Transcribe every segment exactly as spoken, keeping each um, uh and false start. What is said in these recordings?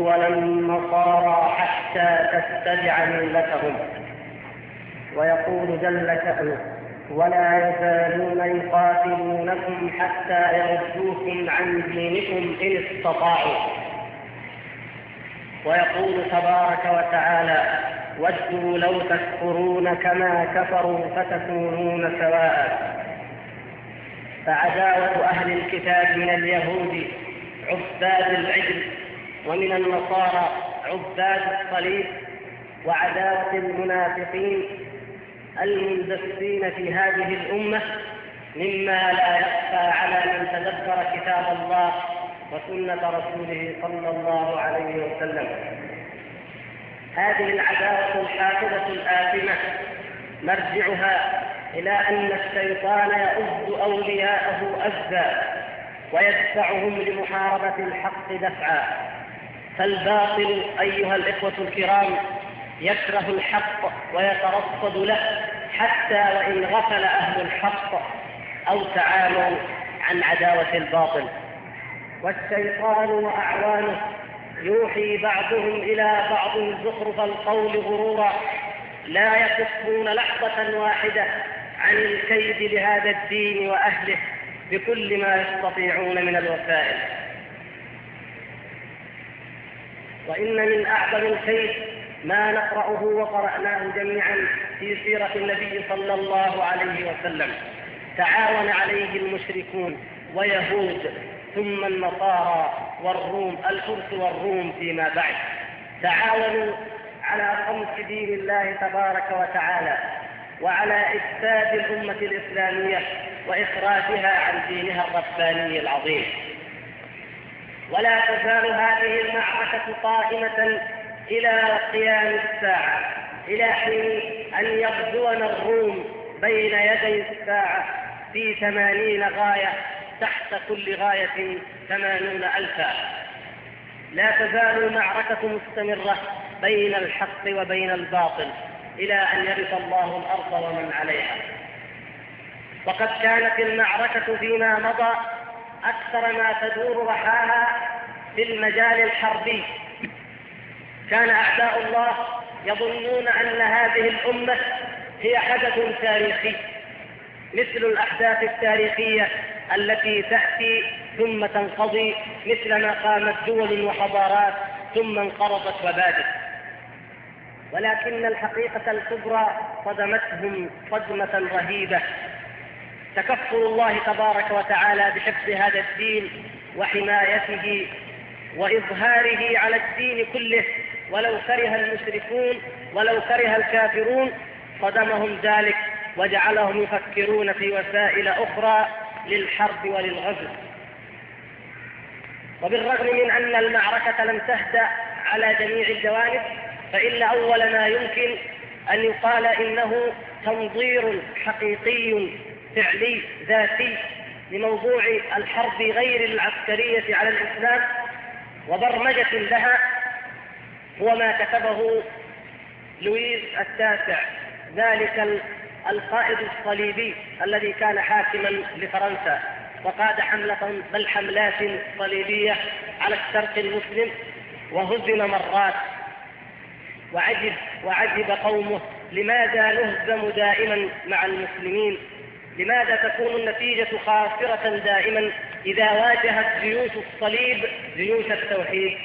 ولا النصارى حتى تتبع ملتهم. ويقول جل شأنه: ولا يزالون يقاتلونكم حتى يردوكم عن دينكم إن استطاعوا. ويقول تبارك وتعالى: ودوا لو تكفرون كما كفروا فتكونون سواء. فعداوة أهل الكتاب من اليهود عباد العجل، ومن النصارى عباد الصليب، وعداوة المنافقين المندسين في هذه الأمة مما لا يخفى على من تدبر كتاب الله وسنة رسوله صلى الله عليه وسلم. هذه العداوة الحافظة الآثمة مرجعها إلى أن الشيطان يؤذ أولياءه أذى ويدفعهم لمحاربة الحق دفعا. فالباطل أيها الإخوة الكرام يكره الحق ويترصد له حتى وإن غفل أهل الحق أو تعالوا عن عداوة الباطل. والشيطان وأعوانه يوحي بعضهم إلى بعض زخرف القول غرورا، لا يكفون لحظة واحدة عن الكيد لهذا الدين وأهله بكل ما يستطيعون من الوسائل. وإن من أعظم الكيد ما نقرأه وقرأناه جميعا في سيرة النبي صلى الله عليه وسلم. تعاون عليه المشركون ويهود ثم النصارى والروم، الفرس والروم فيما بعد، تعاونوا على خمس دين الله تبارك وتعالى وعلى إفساد الأمة الإسلامية وإخراجها عن دينها الرباني العظيم. ولا تزال هذه المعركة قائمة إلى قيام الساعة، إلى حين أن يغزونا الروم بين يدي الساعة في ثمانين غاية، تحت كل غاية ثمانون ألفا. لا تزال المعركة مستمرة بين الحق وبين الباطل إلى أن يرث الله الأرض ومن عليها. وقد كانت المعركة فيما مضى أكثر ما تدور رحاها في المجال الحربي. كان أعداء الله يظنون أن هذه الأمة هي حدث تاريخي مثل الأحداث التاريخية التي تأتي ثم تنقضي، مثل ما قامت دول وحضارات ثم انقرضت وبادت. ولكن الحقيقة الكبرى صدمتهم صدمة رهيبة، تكفل الله تبارك وتعالى بحفظ هذا الدين وحمايته وإظهاره على الدين كله، ولو كره المشركون ولو كره الكافرون صدمهم ذلك وجعلهم يفكرون في وسائل أخرى للحرب وللغزو. وبالرغم من أن المعركة لم تهدأ على جميع الجوانب، فإن أول ما يمكن أن يقال إنه تنظير حقيقي فعلي ذاتي لموضوع الحرب غير العسكرية على الإسلام وبرمجة لها، هو ما كتبه لويس التاسع، ذلك القائد الصليبي الذي كان حاكما لفرنسا وقاد حملة بل حملات صليبية على الشرق المسلم وهزم مرات. وعجب وعجب قومه لماذا نهزم دائما مع المسلمين، لماذا تكون النتيجة خاسرة دائما إذا واجهت جيوش الصليب جيوش التوحيد.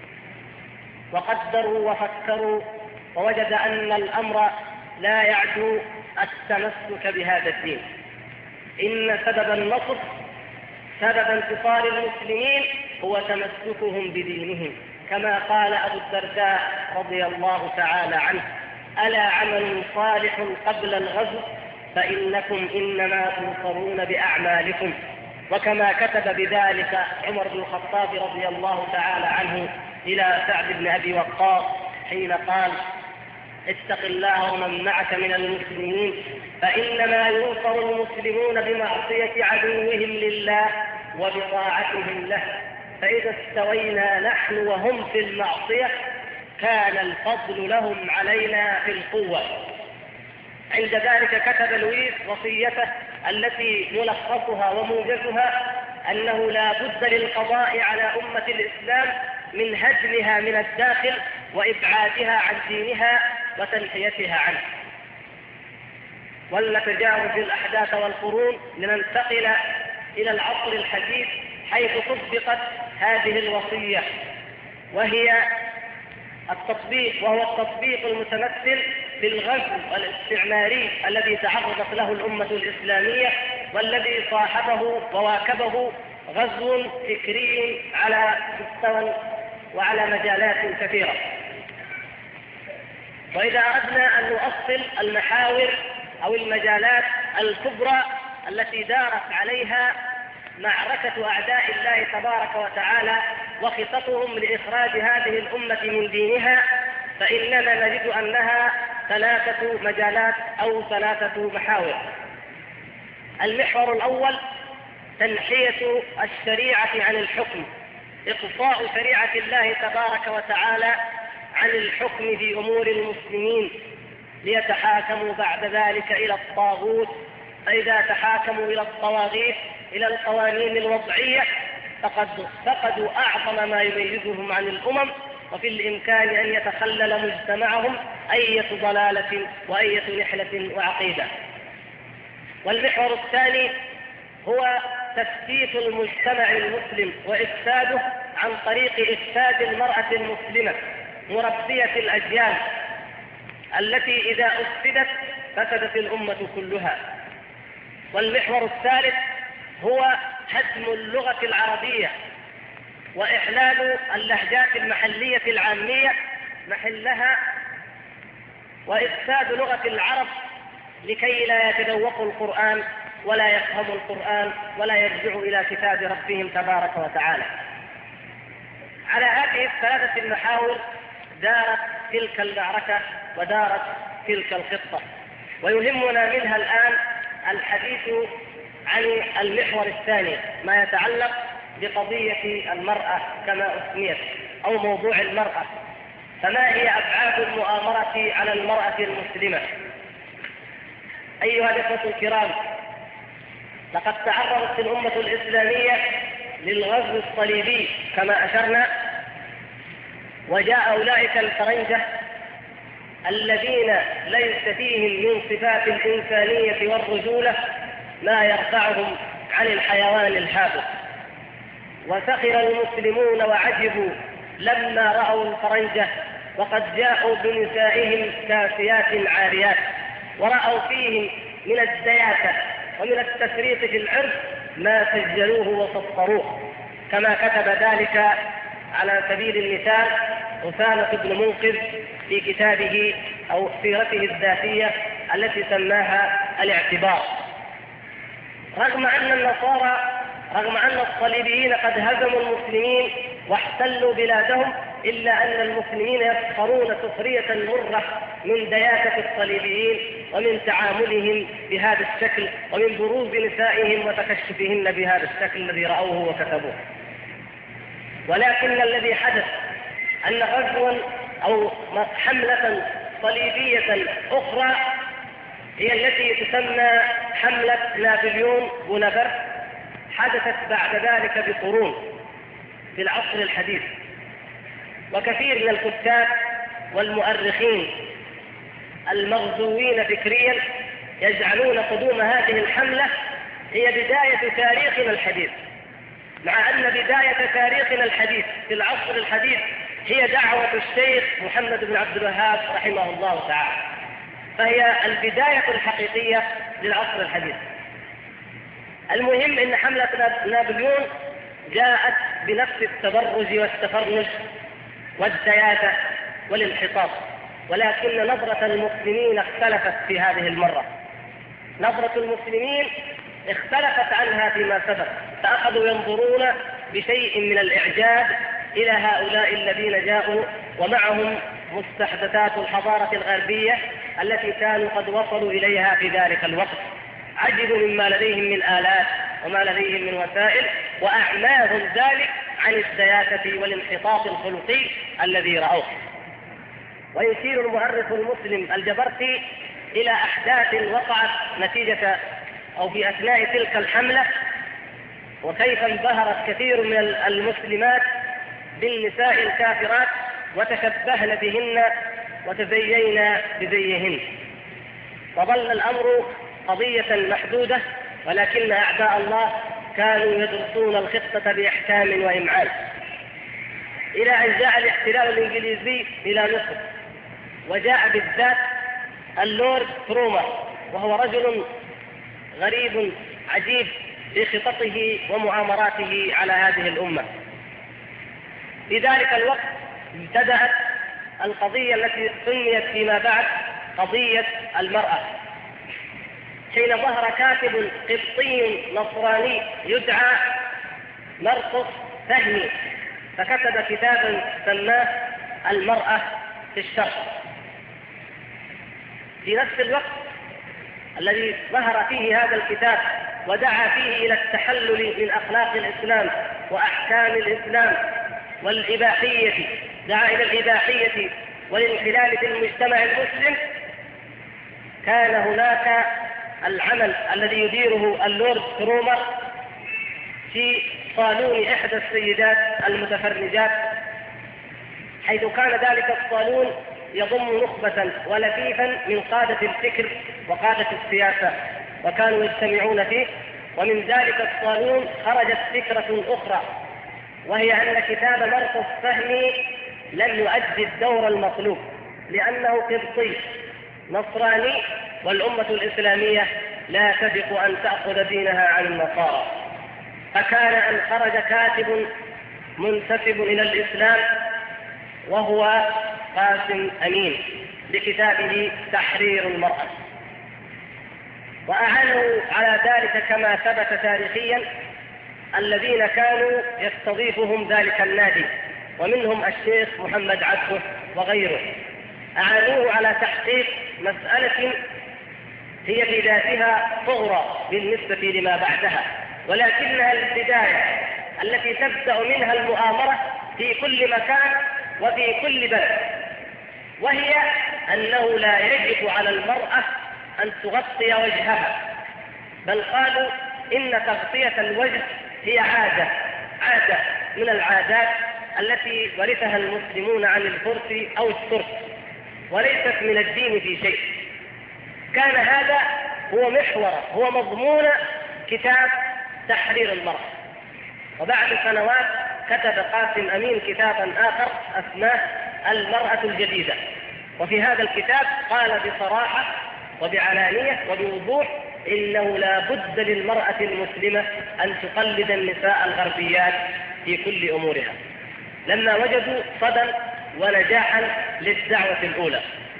وقدروا وفكروا ووجد أن الأمر لا يعدو التمسك بهذا الدين. إن سبب النصر، سبب انتصار المسلمين هو تمسكهم بدينهم، كما قال أبو الدرداء رضي الله تعالى عنه: ألا عمل صالح قبل الغزو فإنكم إنما تنصرون بأعمالكم. وكما كتب بذلك عمر بن الخطاب رضي الله تعالى عنه إلى سعد بن أبي وقاص حين قال: اتق الله ومن معك من المسلمين فإنما ينصر المسلمون بمعصية عدوهم لله وبطاعتهم له، فإذا استوينا نحن وهم في المعصية كان الفضل لهم علينا في القوة. عند ذلك كتب لويس وصيته التي ملخصها وموجزها أنه لا بد للقضاء على أمة الإسلام من هدمها من الداخل وإبعادها عن دينها وتنحيتها عنه. ولنتجاوز الأحداث والقرون لننتقل إلى العصر الحديث حيث طبقت هذه الوصية، وهي التطبيق وهو التطبيق المتمثل في الغزو الاستعماري الذي تعرضت له الأمة الإسلامية، والذي صاحبه وواكبه غزو فكري على مستوى وعلى مجالات كثيرة. وإذا أردنا أن نؤصل المحاور أو المجالات الكبرى التي دارت عليها معركة أعداء الله تبارك وتعالى وخططهم لإخراج هذه الأمة من دينها، فإننا نجد أنها ثلاثة مجالات أو ثلاثة محاور. المحور الأول تنحية الشريعة عن الحكم، إقصاء شريعة الله تبارك وتعالى عن الحكم في أمور المسلمين ليتحاكموا بعد ذلك إلى الطاغوت، فإذا تحاكموا إلى الطواغيت إلى القوانين الوضعية فقد فقدوا أعظم ما يميزهم عن الأمم، وفي الإمكان أن يتخلل مجتمعهم أية ضلالة وأية نحلة وعقيدة. والمحور الثاني هو تفتيت المجتمع المسلم وإفساده عن طريق إفساد المرأة المسلمة مربية الأجيال التي إذا أفسدت فسدت الأمة كلها. والمحور الثالث هو هدم اللغة العربية وإحلال اللهجات المحلية العامية محلها وإفساد لغة العرب لكي لا يتذوقوا القرآن ولا يفهموا القرآن ولا يرجعوا إلى كتاب ربهم تبارك وتعالى. على هذه الثلاثة المحاور دارت تلك المعركة ودارت تلك الخطة، ويهمنا منها الآن الحديث عن المحور الثاني ما يتعلق بقضية المرأة كما أسميت أو موضوع المرأة. فما هي أبعاد المؤامرة على المرأة المسلمة؟ أيها الإخوة الكرام، لقد تعرضت الأمة الإسلامية للغزو الصليبي كما أشرنا، وجاء أولئك الفرنجة الذين ليس فيهم من صفات الإنسانية والرجولة ما يرفعهم عن الحيوان الهابط. وسخر المسلمون وعجبوا لما رأوا الفرنجة وقد جاءوا بنسائهم كاسيات عاريات، ورأوا فيهم من الدياسة ومن التفريط في العرض ما سجلوه وسطروه، كما كتب ذلك على سبيل المثال أسامة بن منقذ في كتابه أو سيرته الذاتية التي سماها الاعتبار. رغم أن النصارى رغم أن الصليبيين قد هزموا المسلمين واحتلوا بلادهم، إلا أن المسلمين يسخرون سخرية مرة من دياسة الصليبيين ومن تعاملهم بهذا الشكل ومن بروز نسائهم وتكشفهن بهذا الشكل الذي رأوه وكتبوه. ولكن الذي حدث أن غزوا أو حملة صليبية أخرى هي التي تسمى حملة نابليون بونابرت حدثت بعد ذلك بقرون في العصر الحديث. وكثير من الكتاب والمؤرخين المغزوين فكريا يجعلون قدوم هذه الحملة هي بداية تاريخنا الحديث، مع أن بداية تاريخنا الحديث في العصر الحديث هي دعوة الشيخ محمد بن عبد الوهاب رحمه الله تعالى، فهي البداية الحقيقية للعصر الحديث. المهم أن حملة نابليون جاءت بنفس التبرج والتفرج والدياسة والانحطاط، ولكن نظرة المسلمين اختلفت في هذه المرة. نظرة المسلمين اختلفت عنها فيما سبق، فأخذوا ينظرون بشيء من الإعجاب إلى هؤلاء الذين جاءوا ومعهم مستحدثات الحضارة الغربية التي كانوا قد وصلوا إليها في ذلك الوقت. عجبوا مما لديهم من آلات وما لديهم من وسائل، وأعماهم ذلك عن الدياسة والانحطاط الخلقي الذي رأوه. ويشير المؤرخ المسلم الجبرتي إلى أحداث وقعت نتيجة أو في أثناء تلك الحملة، وكيف انبهرت كثير من المسلمات بالنساء الكافرات وتشبهن بهن وتزينا بزيهن. وظل الأمر قضية محدودة، ولكن أعداء الله كانوا يدرسون الخطة بإحكام وإمعان، إلى أن جاء الاحتلال الإنجليزي إلى مصر، وجاء بالذات اللورد كرومر، وهو رجل غريب عجيب في خططه ومؤامراته على هذه الأمة. في ذلك الوقت ابتدأت القضية التي سميت فيما بعد قضية المرأة، حين ظهر كاتب قبطي نصراني يدعى مرقس فهمي، فكتب كتابا سماه المرأة في الشرق. في نفس الوقت الذي ظهر فيه هذا الكتاب ودعا فيه إلى التحلل من أخلاق الإسلام وأحكام الإسلام والإباحية، دعا إلى الإباحية والانحلال في المجتمع المسلم، كان هناك العمل الذي يديره اللورد كرومر في صالون إحدى السيدات المتفرجات، حيث كان ذلك الصالون يضم نخبة ولفيفا من قادة الفكر وقادة السياسة، وكانوا يجتمعون فيه. ومن ذلك الصالون خرجت فكرة أخرى، وهي أن كتاب مرقس فهمي لن يؤدي الدور المطلوب، لأنه قبطي نصراني، والأمة الإسلامية لا تثق أن تأخذ دينها عن النصارى. فكان أن خرج كاتب منتسب إلى الإسلام وهو قاسم أمين بكتابه تحرير المرأة، وأعانوا على ذلك كما ثبت تاريخيا الذين كانوا يستضيفهم ذلك النادي، ومنهم الشيخ محمد عبده وغيره، أعانوه على تحقيق مسألة هي في ذاتها صغرى بالنسبة لما بعدها، ولكنها البداية التي تبدأ منها المؤامرة في كل مكان وفي كل بلد، وهي أنه لا يجب على المرأة أن تغطي وجهها، بل قالوا إن تغطية الوجه هي عادة عادة من العادات التي ورثها المسلمون عن الفرس أو الترك، وليست من الدين في شيء. كان هذا هو محور هو مضمون كتاب تحرير المرأة. وبعد سنوات كتب قاسم أمين كتابا آخر اسماه المرأة الجديدة، وفي هذا الكتاب قال بصراحة وبعلانية وبوضوح إنه لا بد للمرأة المسلمة أن تقلد النساء الغربيات في كل أمورها، لما وجدوا صدى ونجاحا للدعوة الأولى.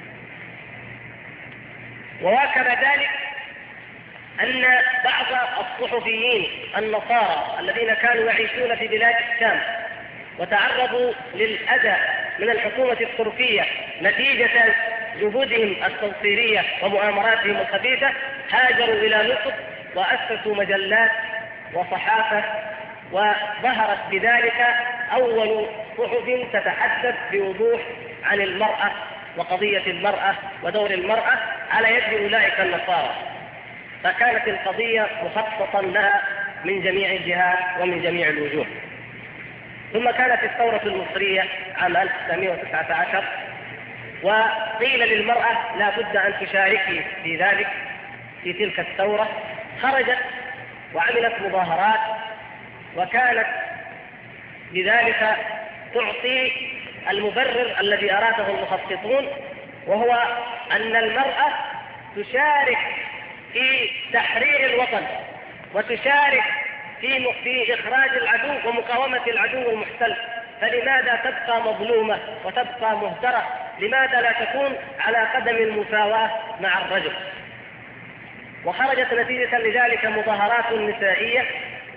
وواكب ذلك أن بعض الصحفيين النصارى الذين كانوا يعيشون في بلاد الشام وتعرضوا للأذى من الحكومة التركية نتيجة جهودهم التنصيرية ومؤامراتهم الخبيثة، هاجروا إلى مصر وأسسوا مجلات وصحافة، وظهرت بذلك أول صحف تتحدث بوضوح عن المرأة وقضية المرأة ودور المرأة على يد أولئك النصارى. فكانت القضية مخططا لها من جميع الجهات ومن جميع الوجوه. ثم كانت الثورة المصرية عام ألف وتسعمائة وتسعة عشر، وقيل للمرأة لا بد أن تشاركي في ذلك في تلك الثورة. خرجت وعملت مظاهرات، وكانت بذلك تعطي المبرر الذي أراده المخططون، وهو أن المرأة تشارك في تحرير الوطن وتشارك في في إخراج العدو ومقاومة العدو المحتل، فلماذا تبقى مظلومة وتبقى مهترة؟ لماذا لا تكون على قدم المساواة مع الرجل؟ وخرجت نتيجة لذلك مظاهرات نسائية،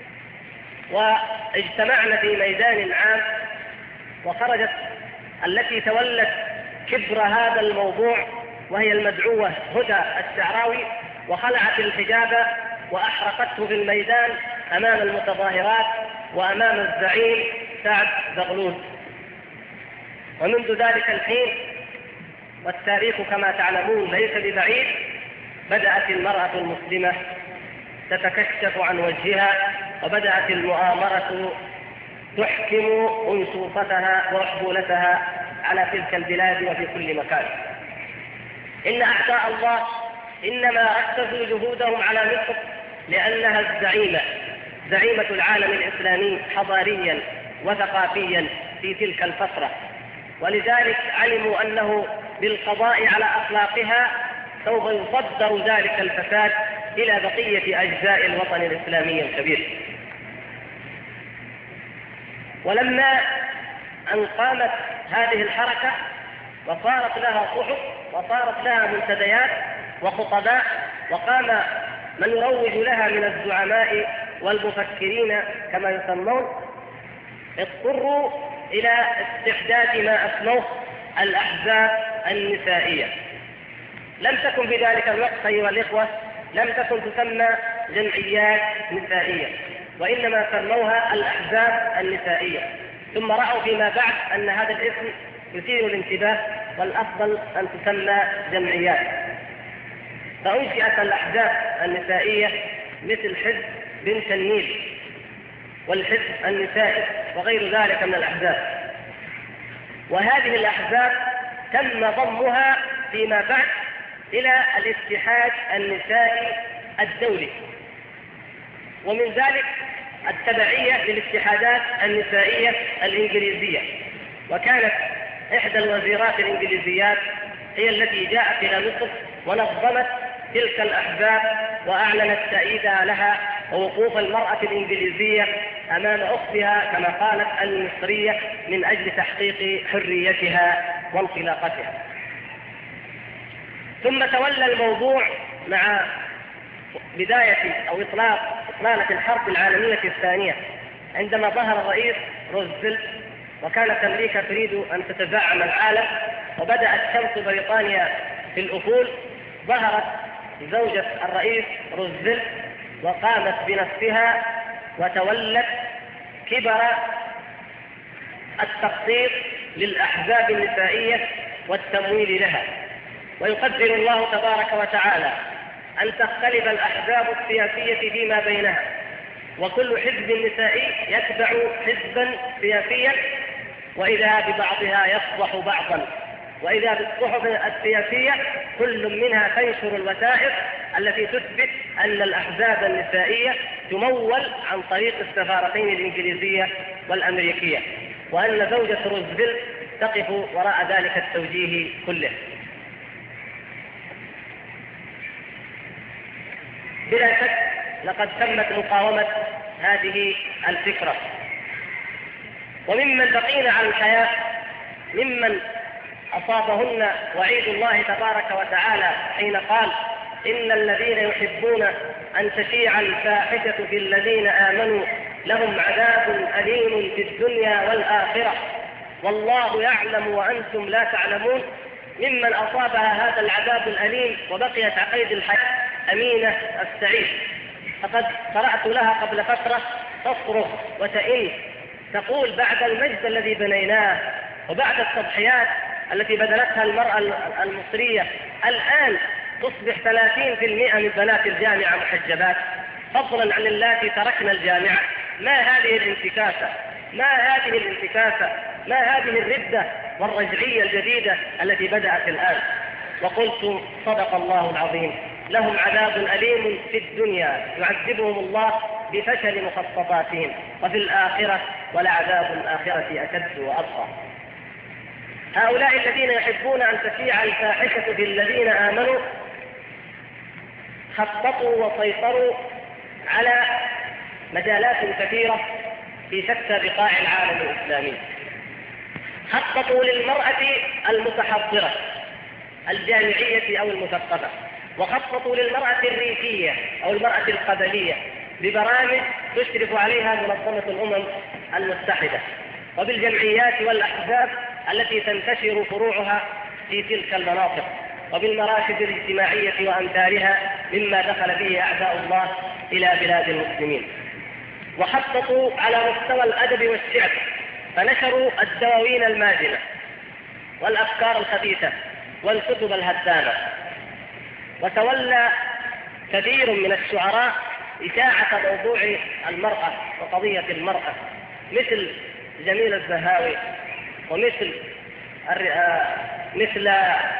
واجتمعنا في ميدان عام، وخرجت التي تولت كبر هذا الموضوع وهي المدعوة هدى الشعراوي، وخلعت الحجاب وأحرقته في الميدان أمام المتظاهرات وأمام الزعيم سعد زغلول. ومنذ ذلك الحين، والتاريخ كما تعلمون ليس ببعيد، بدأت المرأة المسلمة تتكشف عن وجهها، وبدأت المؤامرة تحكم أنشوفتها وحبولتها على تلك البلاد وفي كل مكان. إن أعداء الله إنما ركزوا جهودهم على مصر لأنها الزعيمة، زعيمة العالم الإسلامي حضاريا وثقافيا في تلك الفترة، ولذلك علموا أنه بالقضاء على أخلاقها سوف يصدر ذلك الفساد إلى بقية أجزاء الوطن الإسلامي الكبير. ولما أن قامت هذه الحركة وصارت لها صحف وصارت لها منتديات وخطباء وقام من يروج لها من الزعماء والمفكرين كما يسمون، اضطروا إلى استحداث ما أسموه الأحزاب النسائية. لم تكن في ذلك الوقت أيها الإخوة لم تكن تسمى جمعيات نسائية، وإنما سموها الأحزاب النسائية، ثم رأوا فيما بعد أن هذا الاسم يثير الانتباه والأفضل أن تسمى جمعيات، فأنشئت الأحزاب النسائية مثل حزب بنت النيل والحزب النسائي وغير ذلك من الأحزاب. وهذه الأحزاب تم ضمها فيما بعد إلى الاتحاد النسائي الدولي، ومن ذلك التبعية للاتحادات النسائية الإنجليزية. وكانت إحدى الوزيرات الإنجليزيات هي التي جاءت إلى مصر ونظمت تلك الأحزاب وأعلنت تأييدها لها ووقوف المرأة الإنجليزية أمام أختها كما قالت المصرية من أجل تحقيق حريتها وانطلاقتها. ثم تولى الموضوع مع بداية أو إطلاق إطلالة الحرب العالمية الثانية، عندما ظهر الرئيس روزفلت وكانت أمريكا تريد أن تتزعم العالم وبدأت شمس بريطانيا في الأفول، ظهرت زوجة الرئيس روزفلت وقامت بنفسها وتولت كبر التخطيط للأحزاب النسائية والتمويل لها. ويقدر الله تبارك وتعالى أن تختلف الأحزاب السياسية فيما بينها، وكل حزب نسائي يتبع حزبا سياسيا، وإذا ببعضها يصلح بعضا، وإذا بالصحف السياسية كل منها تنشر الوثائق التي تثبت أن الأحزاب النسائية تمول عن طريق السفارتين الإنجليزية والأمريكية، وأن زوجة روزفلت تقف وراء ذلك التوجيه كله. بلا شك لقد تمت مقاومة هذه الفكرة، وممن بقين على الحياة ممن أصابهن وعيد الله تبارك وتعالى حين قال إن الذين يحبون أن تشيع الفاحشة في الذين آمنوا لهم عذاب أليم في الدنيا والآخرة والله يعلم وأنتم لا تعلمون. ممن أصابها هذا العذاب الأليم وبقيت عقيد الحياة أمينة السعيد، فقد قرأت لها قبل فترة تصرخ وتئن تقول بعد المجد الذي بنيناه وبعد التضحيات التي بذلتها المرأة المصرية الآن تصبح ثلاثين بالمئة من بنات الجامعة محجبات، فضلا عن اللاتي تركن الجامعة. ما هذه الانتكاسة؟ ما هذه الانتكاسة؟ ما هذه الردة والرجعية الجديدة التي بدأت الآن؟ وقلت صدق الله العظيم، لهم عذاب أليم في الدنيا يعذبهم الله بفشل مخططاتهم، وفي الآخرة ولعذاب الآخرة أشد وأبقى. هؤلاء الذين يحبون أن تشيع الفاحشة في الذين آمنوا خططوا وسيطروا على مجالات كثيرة في شتى بقاع العالم الإسلامي. خططوا للمرأة المتحضرة الجامعية أو المثقفة، وخططوا للمرأة الريفية أو المرأة القبلية ببرامج تشرف عليها منظمة الأمم المتحدة، وبالجمعيات والأحزاب التي تنتشر فروعها في تلك المناطق، وبالمراكز الاجتماعية وأمثالها مما دخل به أعداء الله إلى بلاد المسلمين. وخططوا على مستوى الأدب والشعر، فنشروا الدواوين الماجنة والأفكار الخبيثة والكتب الهدامة. وتولى كثير من الشعراء إشاعة موضوع المرأة وقضية المرأة، مثل جميل الزهاوي ومثل مثل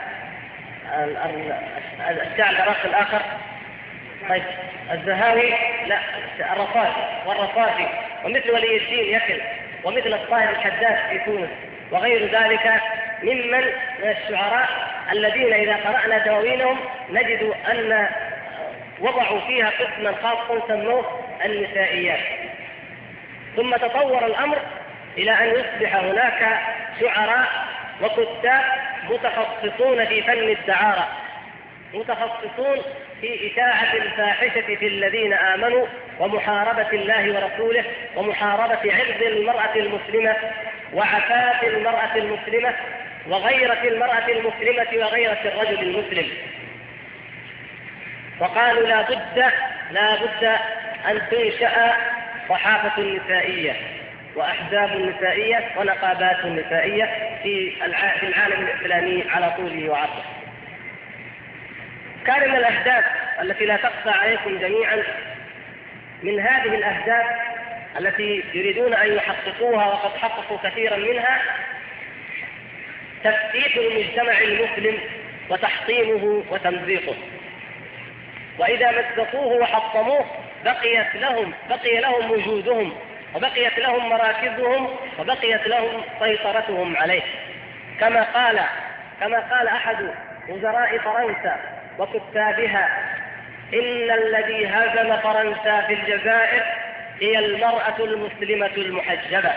الشاعر العراقي الآخر، طيب الزهاوي لا الرصافي والرصافي ومثل ولي الدين يكل ومثل الطاهر الحداد في تونس وغير ذلك ممن من الشعراء الذين إذا قرأنا دواوينهم نجد أن وضعوا فيها قسما خاصا سموه النسائيات. ثم تطور الأمر إلى أن يصبح هناك شعراء وكتاب متخصصون في فن الدعارة، متخصصون في إشاعة الفاحشة في الذين آمنوا ومحاربة الله ورسوله ومحاربة عرض المرأة المسلمة وعفاف المرأة المسلمة وغيرة المرأة المسلمة وغيرة الرجل المسلم. وقالوا لا بد لا بد أن تنشأ صحافة نسائية وأحزاب نسائية ونقابات نسائية في العالم الإسلامي على طوله وعرضه. كان من الأهداف التي لا تخفى عليكم جميعا، من هذه الأهداف التي يريدون أن يحققوها وقد حققوا كثيرا منها، تفتيت المجتمع المسلم وتحطيمه وتمزيقه. وإذا مزقوه وحطموه بقيت لهم بقي لهم وجودهم وبقيت لهم مراكزهم وبقيت لهم سيطرتهم عليه. كما قال كما قال أحد وزراء فرنسا وكتابها: إن الذي هزم فرنسا في الجزائر هي المرأة المسلمة المحجبة.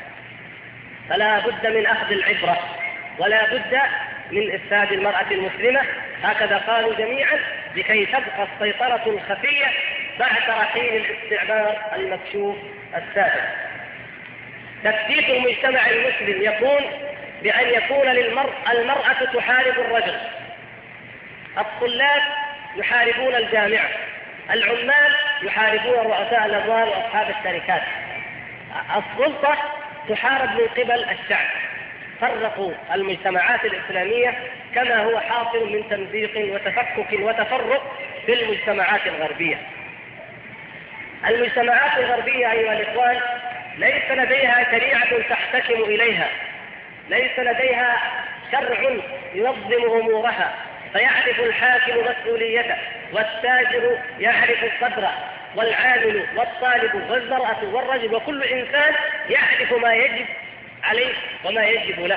فلا بد من أخذ العبرة ولا بد من إفساد المرأة المسلمة، هكذا قالوا جميعا، لكي تبقى السيطرة الخفية بعد رحيل الاستعمار المكشوف السابق. تفتيت المجتمع المسلم يكون بأن يكون للمرأة المرأة تحارب الرجل، الطلاب يحاربون الجامعة، العمال يحاربون رؤساء الأموال وأصحاب الشركات، السلطة تحارب من قبل الشعب. فرقوا المجتمعات الإسلامية كما هو حاصل من تمزيق وتفكك وتفرق في المجتمعات الغربية. المجتمعات الغربية أيها الإخوان ليس لديها شريعة تحتكم إليها، ليس لديها شرع ينظم أمورها فيعرف الحاكم مسؤوليته والتاجر يعرف قدره والعامل والطالب والمرأة والرجل وكل إنسان يعرف ما يجب عليه وما يجب له.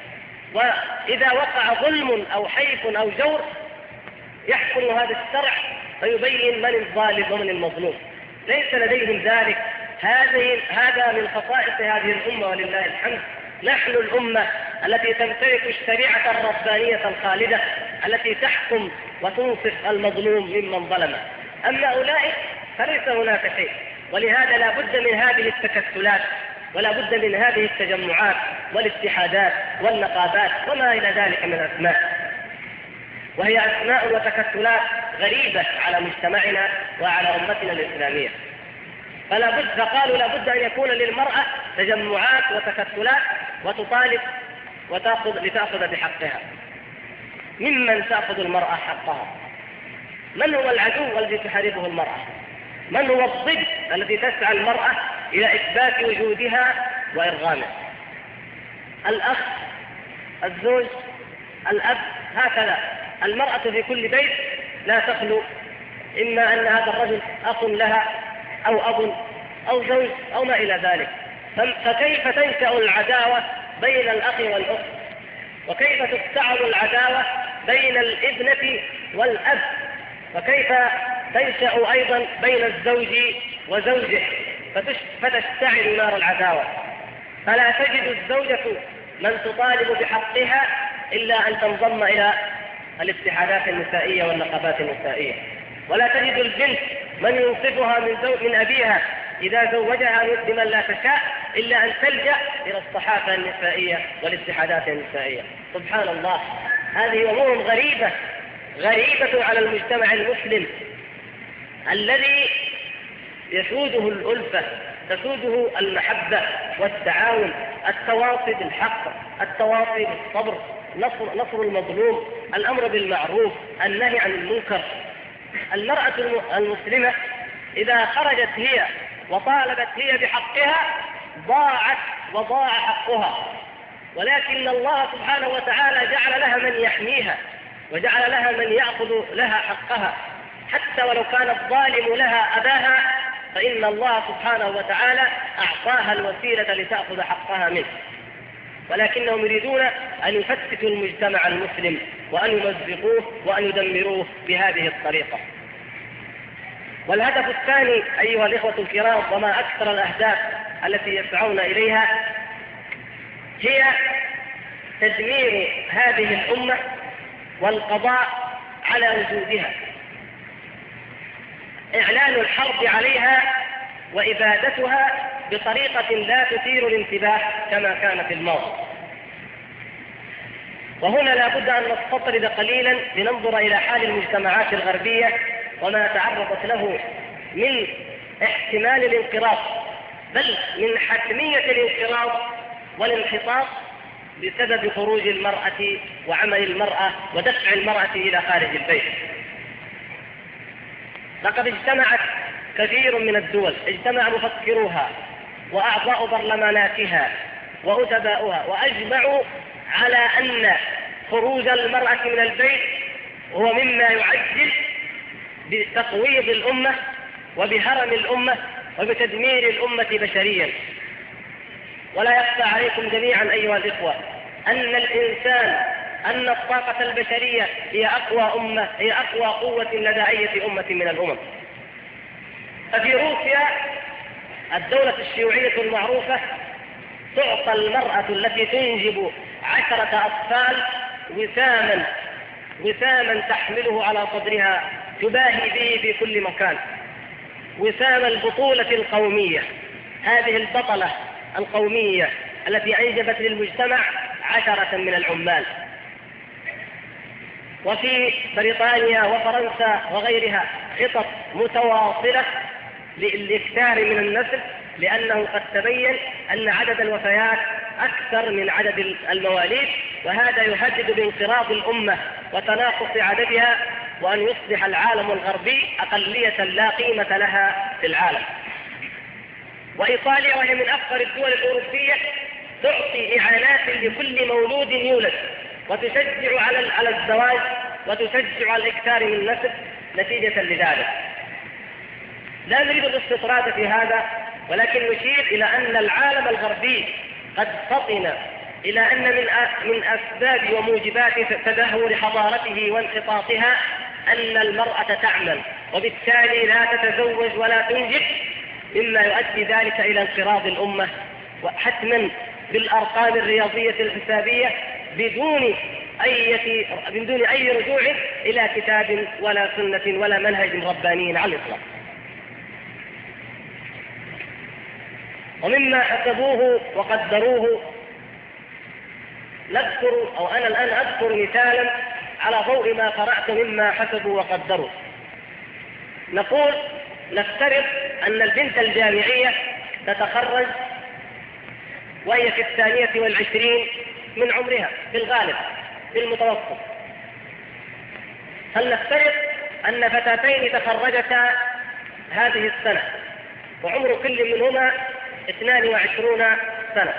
وإذا وقع ظلم أو حيف أو جور يحكم هذا الشرع فيبين من الظالم ومن المظلوم. ليس لديهم ذلك. هذه هذا من خصائص هذه الأمة ولله الحمد. نحن الأمة التي تمتلك الشريعة الربانية الخالدة التي تحكم وتنصف المظلوم ممن ظلمه. أما أولئك فليس هناك شيء. ولهذا لا بد من هذه التكتلات ولا بد من هذه التجمعات والاتحادات والنقابات وما إلى ذلك من أسماء، وهي أسماء وتكتلات غريبة على مجتمعنا وعلى أمتنا الإسلامية. فلا بد فقالوا لا بد أن يكون للمرأة تجمعات وتكتلات وتطالب وتأخذ لتأخذ بحقها. ممن تأخذ المرأة حقها؟ من هو العدو الذي تحاربه المرأة؟ من هو الضد الذي تسعى المرأة إلى إثبات وجودها وإرغامه؟ الأخ، الزوج، الأب، هكذا. المرأة في كل بيت لا تخلو إما أن هذا الرجل أخ لها أو أب أو زوج أو ما إلى ذلك. فكيف تنشأ العداوة بين الأخ والأخت؟ وكيف تستعر العداوة بين الابنة والأب؟ وكيف تنشأ أيضا بين الزوج وزوجه فتشتعل نار العداوة؟ فلا تجد الزوجة من تطالب بحقها إلا أن تنضم إلى الاتحادات النسائية والنقابات النسائية، ولا تجد البنت من ينصفها من, زوج من أبيها إذا زوجها بمن لا تشاء إلا أن تلجأ إلى الصحافة النسائية والاتحادات النسائية. سبحان الله، هذه أمور غريبة غريبة على المجتمع المسلم الذي يسوده الألفة، تسوده المحبة والتعاون، التواصي بالحق، التواصي بالصبر، نصر, نصر المظلوم، الأمر بالمعروف، النهي عن المنكر. المرأة المسلمة إذا خرجت هي وطالبت هي بحقها ضاعت وضاع حقها، ولكن الله سبحانه وتعالى جعل لها من يحميها وجعل لها من يأخذ لها حقها، حتى ولو كان الظالم لها أباها فإن الله سبحانه وتعالى أعطاها الوسيلة لتأخذ حقها منه. ولكنهم يريدون أن يفتتوا المجتمع المسلم وأن يمزقوه وأن يدمروه بهذه الطريقة. والهدف الثاني أيها الإخوة الكرام، وما أكثر الأهداف التي يسعون إليها، هي تدمير هذه الأمة والقضاء على وجودها، إعلان الحرب عليها وإبادتها بطريقة لا تثير الانتباه كما كان في الماضي. وهنا لا بد أن نستطرد قليلا لننظر إلى حال المجتمعات الغربية وما تعرضت له من احتمال الانقراض، بل من حتمية الانقراض والانحطاط بسبب خروج المرأة وعمل المرأة ودفع المرأة إلى خارج البيت. لقد اجتمعت كثير من الدول، اجتمع مفكروها وأعضاء برلماناتها وأدباؤها وأجمعوا على أن خروج المرأة من البيت هو مما يعجل بتقويض الأمة وبهرم الأمة وبتدمير الأمة بشريا. ولا يخفى عليكم جميعا أيها الإخوة أن الإنسان أن الطاقة البشرية هي أقوى أمة هي أقوى قوة لدى أي أمة من الأمم. ففي روسيا الدولة الشيوعية المعروفة تعطى المرأة التي تنجب عشرة أطفال وساما وساما تحمله على صدرها تباهي به في كل مكان، وسام البطولة القومية، هذه البطلة القومية التي أنجبت للمجتمع عشرة من العمال. وفي بريطانيا وفرنسا وغيرها خطط متواصلة للإكثار من النسل، لأنه قد تبين أن عدد الوفيات أكثر من عدد المواليد، وهذا يهدد بانقراض الأمة وتناقص عددها، وأن يصبح العالم الغربي أقلية لا قيمة لها في العالم. وإيطاليا وهي من أكثر الدول الأوروبية تعطي إعانات لكل مولود يولد، وتشجع على على الزواج وتشجع على الإكثار من النسل نتيجة لذلك. لا نريد الاستطراد في هذا، ولكن نشير إلى أن العالم الغربي قد فطن إلى أن من من أسباب وموجبات تدهور حضارته وانحطاطها أن المرأة تعمل، وبالتالي لا تتزوج ولا تنجب، مما يؤدي ذلك إلى انقراض الأمة وحتما بالأرقام الرياضية الحسابية بدون أي بدون أي رجوع إلى كتاب ولا سنة ولا منهج رباني على الإطلاق. ومما حسبوه وقدروه نذكر أو أنا الآن أذكر مثالا على ضوء ما قرأت مما حسبوا وقدروا. نقول نفترض أن البنت الجامعية تتخرج وهي في الثانية والعشرين من عمرها في الغالب في المتوسط. فلنفترض أن فتاتين تخرجتا هذه السنة وعمر كل منهما اثنان وعشرون سنة.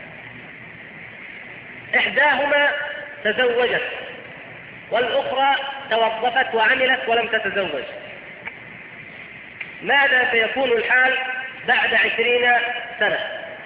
إحداهما تزوجت والأخرى توظفت وعملت ولم تتزوج. ماذا سيكون الحال بعد عشرين سنة؟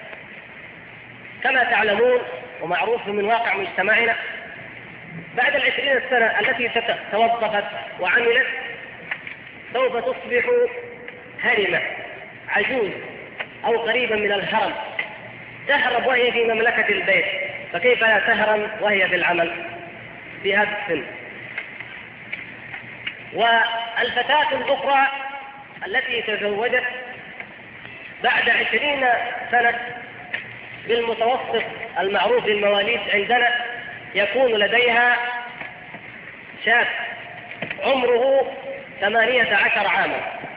كما تعلمون ومعروف من واقع مجتمعنا، بعد العشرين سنة التي توظفت وعملت سوف تصبح هرمة عجوز أو قريبا من الهرم، تهرب وهي في مملكة البيت، فكيف لا تهرم وهي في العمل في هذا السن؟ والفتاة الأخرى التي تزوجت بعد عشرين سنة بالمتوسط المعروف للمواليد عندنا يكون لديها شاب عمره ثمانية عشر عاما،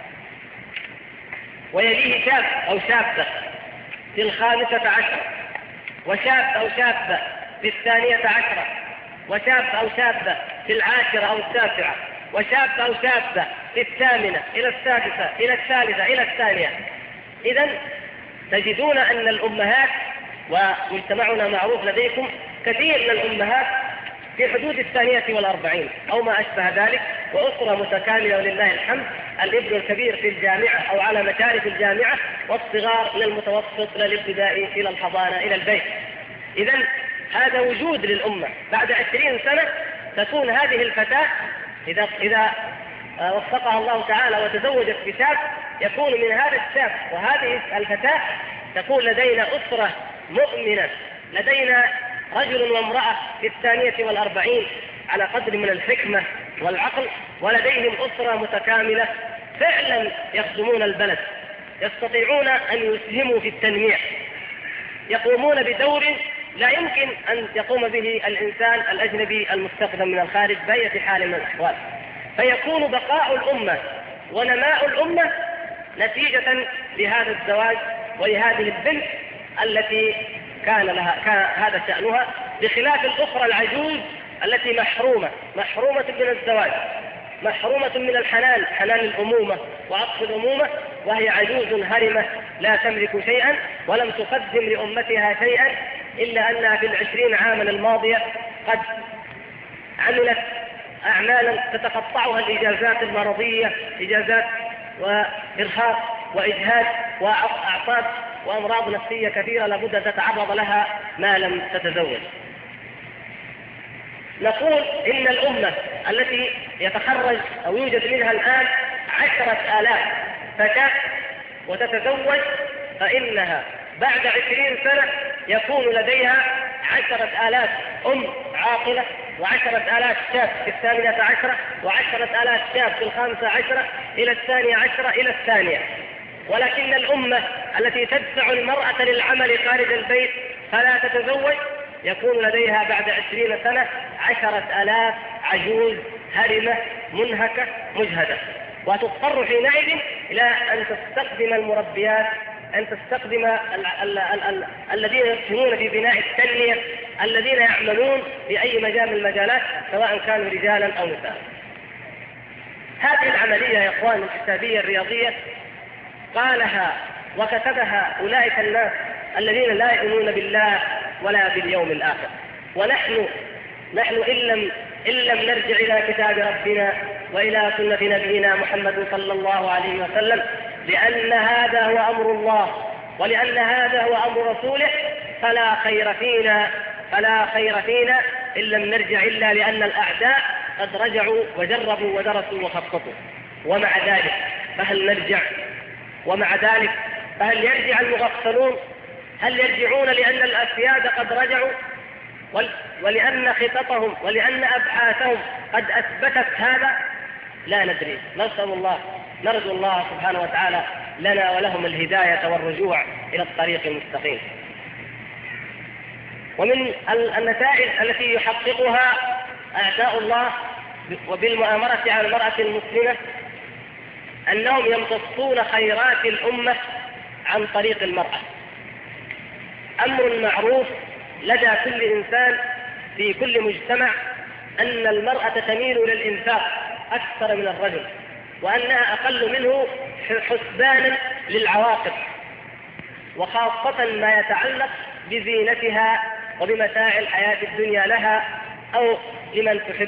ويليه شاب أو شابة في الخامسة عشر، وشاب أو شابة في الثانية عشرة، وشاب أو شابة في العاشرة أو التاسعة، وشاب أو شابة في الثامنة إلى السادسة إلى الثالثة إلى الثانية. إذن تجدون أن الأمهات، ومجتمعنا معروف لديكم كثير من الأمهات في حدود الثانية والأربعين أو ما أشبه ذلك، وأسرة متكاملة ولله الحمد، الابن الكبير في الجامعة أو على مشارف الجامعة، والصغار من المتوسط إلى الابتدائي إلى الحضانة إلى البيت. إذن هذا وجود للأمة. بعد عشرين سنة تكون هذه الفتاة إذا إذا وفقها الله تعالى وتزوجت بشاب، يكون من هذا الشاب وهذه الفتاة تكون لدينا أسرة مؤمنة، لدينا رجل وامرأة في الثانية والأربعين على قدر من الحكمة والعقل، ولديهم أسرة متكاملة فعلا يخدمون البلد، يستطيعون أن يسهموا في التنمية، يقومون بدور لا يمكن أن يقوم به الإنسان الأجنبي المستخدم من الخارج بأي حال من الأحوال. فيكون بقاء الأمة ونماء الأمة نتيجة لهذا الزواج ولهذه البنت التي كان لها كان هذا شأنها، بخلاف الأخرى العجوز التي محرومة محرومة من الزواج، محرومة من الحنان، حنان الأمومة وعطف الأمومة، وهي عجوز هرمة لا تملك شيئا ولم تقدم لأمتها شيئا، إلا أنها في العشرين عاما الماضية قد عملت أعمالا تتقطعها الإجازات المرضية، إجازات وإرهاق وإجهاد وأعصاب وأمراض نفسية كثيرة لابد أن تتعرض لها ما لم تتزوج. نقول إن الأمة التي يتخرج أو يوجد منها الآن عشرة آلاف فتاة وتتزوج، فإنها بعد عشرين سنة يكون لديها عشرة آلاف أم عاقلة، وعشرة آلاف شاب في الثامنة عشرة، وعشرة آلاف شاب في الخامسة عشرة إلى الثانية عشرة إلى الثانية. ولكن الأمة التي تدفع المرأة للعمل خارج البيت فلا تتزوج يكون لديها بعد عشرين سنة عشرة آلاف عجوز هرمة منهكة مجهدة، وتضطر حينئذ إلى أن تستخدم المربيات، أن تستخدم ال ال ال ال الذين يسهمون في بناء التنمية، الذين يعملون في أي مجال من المجالات سواء كانوا رجالا أو نساء. هذه العملية يا إخوان الحسابية الرياضية قالها وكتبها أولئك الناس الذين لا يؤمنون بالله ولا باليوم الآخر. ونحن نحن إن لم إن لم نرجع إلى كتاب ربنا وإلى سنة نبينا محمد صلى الله عليه وسلم، لأن هذا هو أمر الله ولأن هذا هو أمر رسوله، فلا خير فينا فلا خير فينا إن لم نرجع إلا لأن الأعداء قد رجعوا وجربوا ودرسوا وخططوا. ومع ذلك فهل نرجع؟ ومع ذلك فهل يرجع المغفلون؟ هل يرجعون لأن الأسياد قد رجعوا ولأن خططهم ولأن أبحاثهم قد أثبتت هذا؟ لا ندري. نسأل الله نرجو الله سبحانه وتعالى لنا ولهم الهداية والرجوع إلى الطريق المستقيم. ومن النتائج التي يحققها أعداء الله وبالمؤامرة على المرأة المسلمة أنهم يمتصون خيرات الأمة عن طريق المرأة. أمر معروف لدى كل إنسان في كل مجتمع أن المرأة تميل للإنفاق أكثر من الرجل، وأنها أقل منه حسبانا للعواقب، وخاصة ما يتعلق بزينتها وبمتاع الحياة الدنيا لها أو لمن تحب.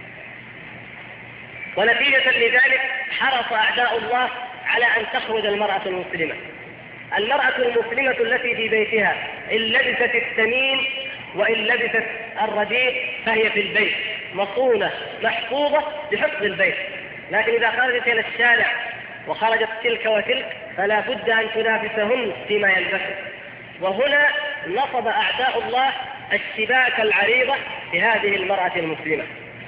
ونتيجة لذلك حرص أعداء الله على أن تخرج المرأة المسلمة. المرأة المسلمة التي في بيتها إن لبست الثمين وإن لبست الرديء فهي في البيت مصونة محفوظة بحفظ البيت، لكن إذا خرجت إلى الشارع وخرجت تلك وتلك فلا بد أن تنافسهن فيما يلبسن. وهنا نصب أعداء الله الشباك العريضة لهذه المرأة المسلمة.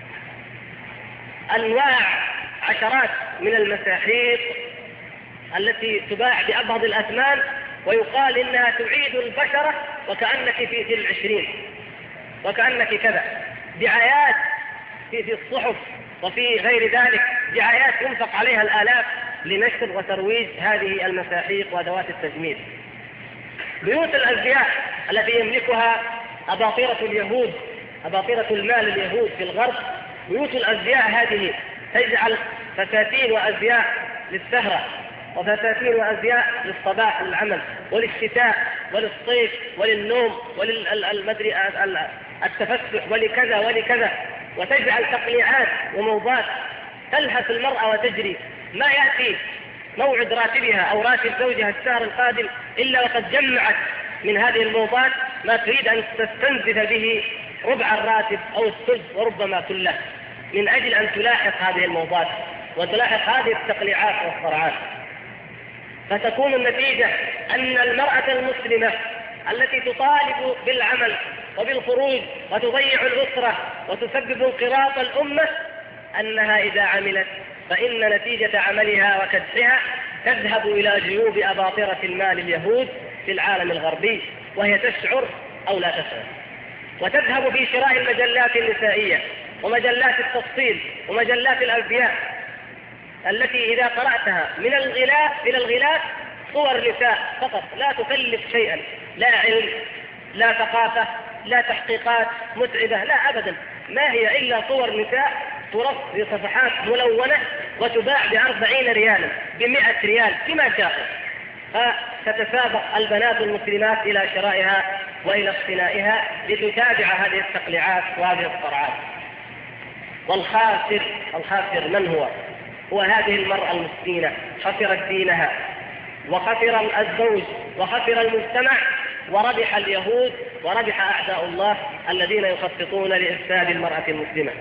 أنواع عشرات من المساحيق التي تباع بأبهض الأثمان، ويقال إنها تعيد البشرة وكأنك في في العشرين وكأنك كذا، دعايات في في الصحف وفي غير ذلك، دعايات ينفق عليها الآلاف لنشر وترويج هذه المساحيق وأدوات التجميل. بيوت الأزياء التي يملكها أباطرة اليهود، أباطرة المال اليهود في الغرب، بيوت الأزياء هذه تجعل فساتين وأزياء للسهرة وفساتين وأزياء للصباح للعمل وللشتاء وللصيف وللنوم وللتفسح ولكذا ولكذا، وتجعل تقليعات وموضات تلهث المرأة وتجري. ما يأتي موعد راتبها أو راتب زوجها الشهر القادم إلا وقد جمعت من هذه الموضات ما تريد أن تستنزف به ربع الراتب أو الثلث وربما كله، من أجل أن تلاحق هذه الموضات وتلاحق هذه التقليعات والصرعات. فتكون النتيجة أن المرأة المسلمة التي تطالب بالعمل وبالخروج وتضيع الأسرة وتسبب انقراض الأمة، أنها إذا عملت فإن نتيجة عملها وكدحها تذهب إلى جيوب أباطرة المال اليهود في العالم الغربي، وهي تشعر أو لا تشعر، وتذهب في شراء المجلات النسائية ومجلات التفصيل ومجلات الأنبياء التي إذا قرأتها من الغلاف إلى الغلاف صور نساء فقط، لا تكلف شيئا، لا علم لا ثقافة لا تحقيقات متعبة، لا أبدا، ما هي إلا صور نساء ترص في صفحات ملونة وتباع بأربعين ريالا بمئة ريال كما شاء. فتتسابق البنات المسلمات إلى شرائها وإلى اقتنائها لتتابع هذه التقليعات وهذه الصرعات. والخاسر الخاسر من هو؟ هو هذه المرأة المسكينة، خسرت دينها وخسر الزوج وخسر المجتمع، وربح اليهود وربح أعداء الله الذين يخططون لإفساد المرأة المسلمة.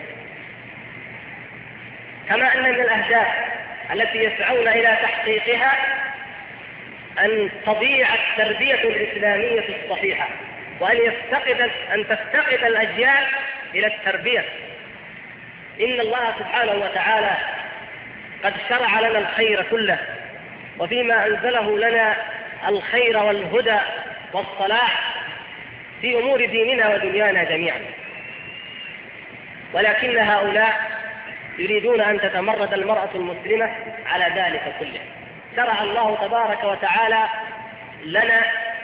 كما أن من الأهداف التي يسعون إلى تحقيقها أن تضيع التربية الإسلامية الصحيحة، وأن يفتقد أن تفتقد الأجيال إلى التربية. إن الله سبحانه وتعالى قد شرع لنا الخير كله، وفيما أنزله لنا الخير والهدى والصلاح في أمور ديننا ودنيانا جميعا، ولكن هؤلاء يريدون أن تتمرد المرأة المسلمة على ذلك كله. شرع الله تبارك وتعالى لنا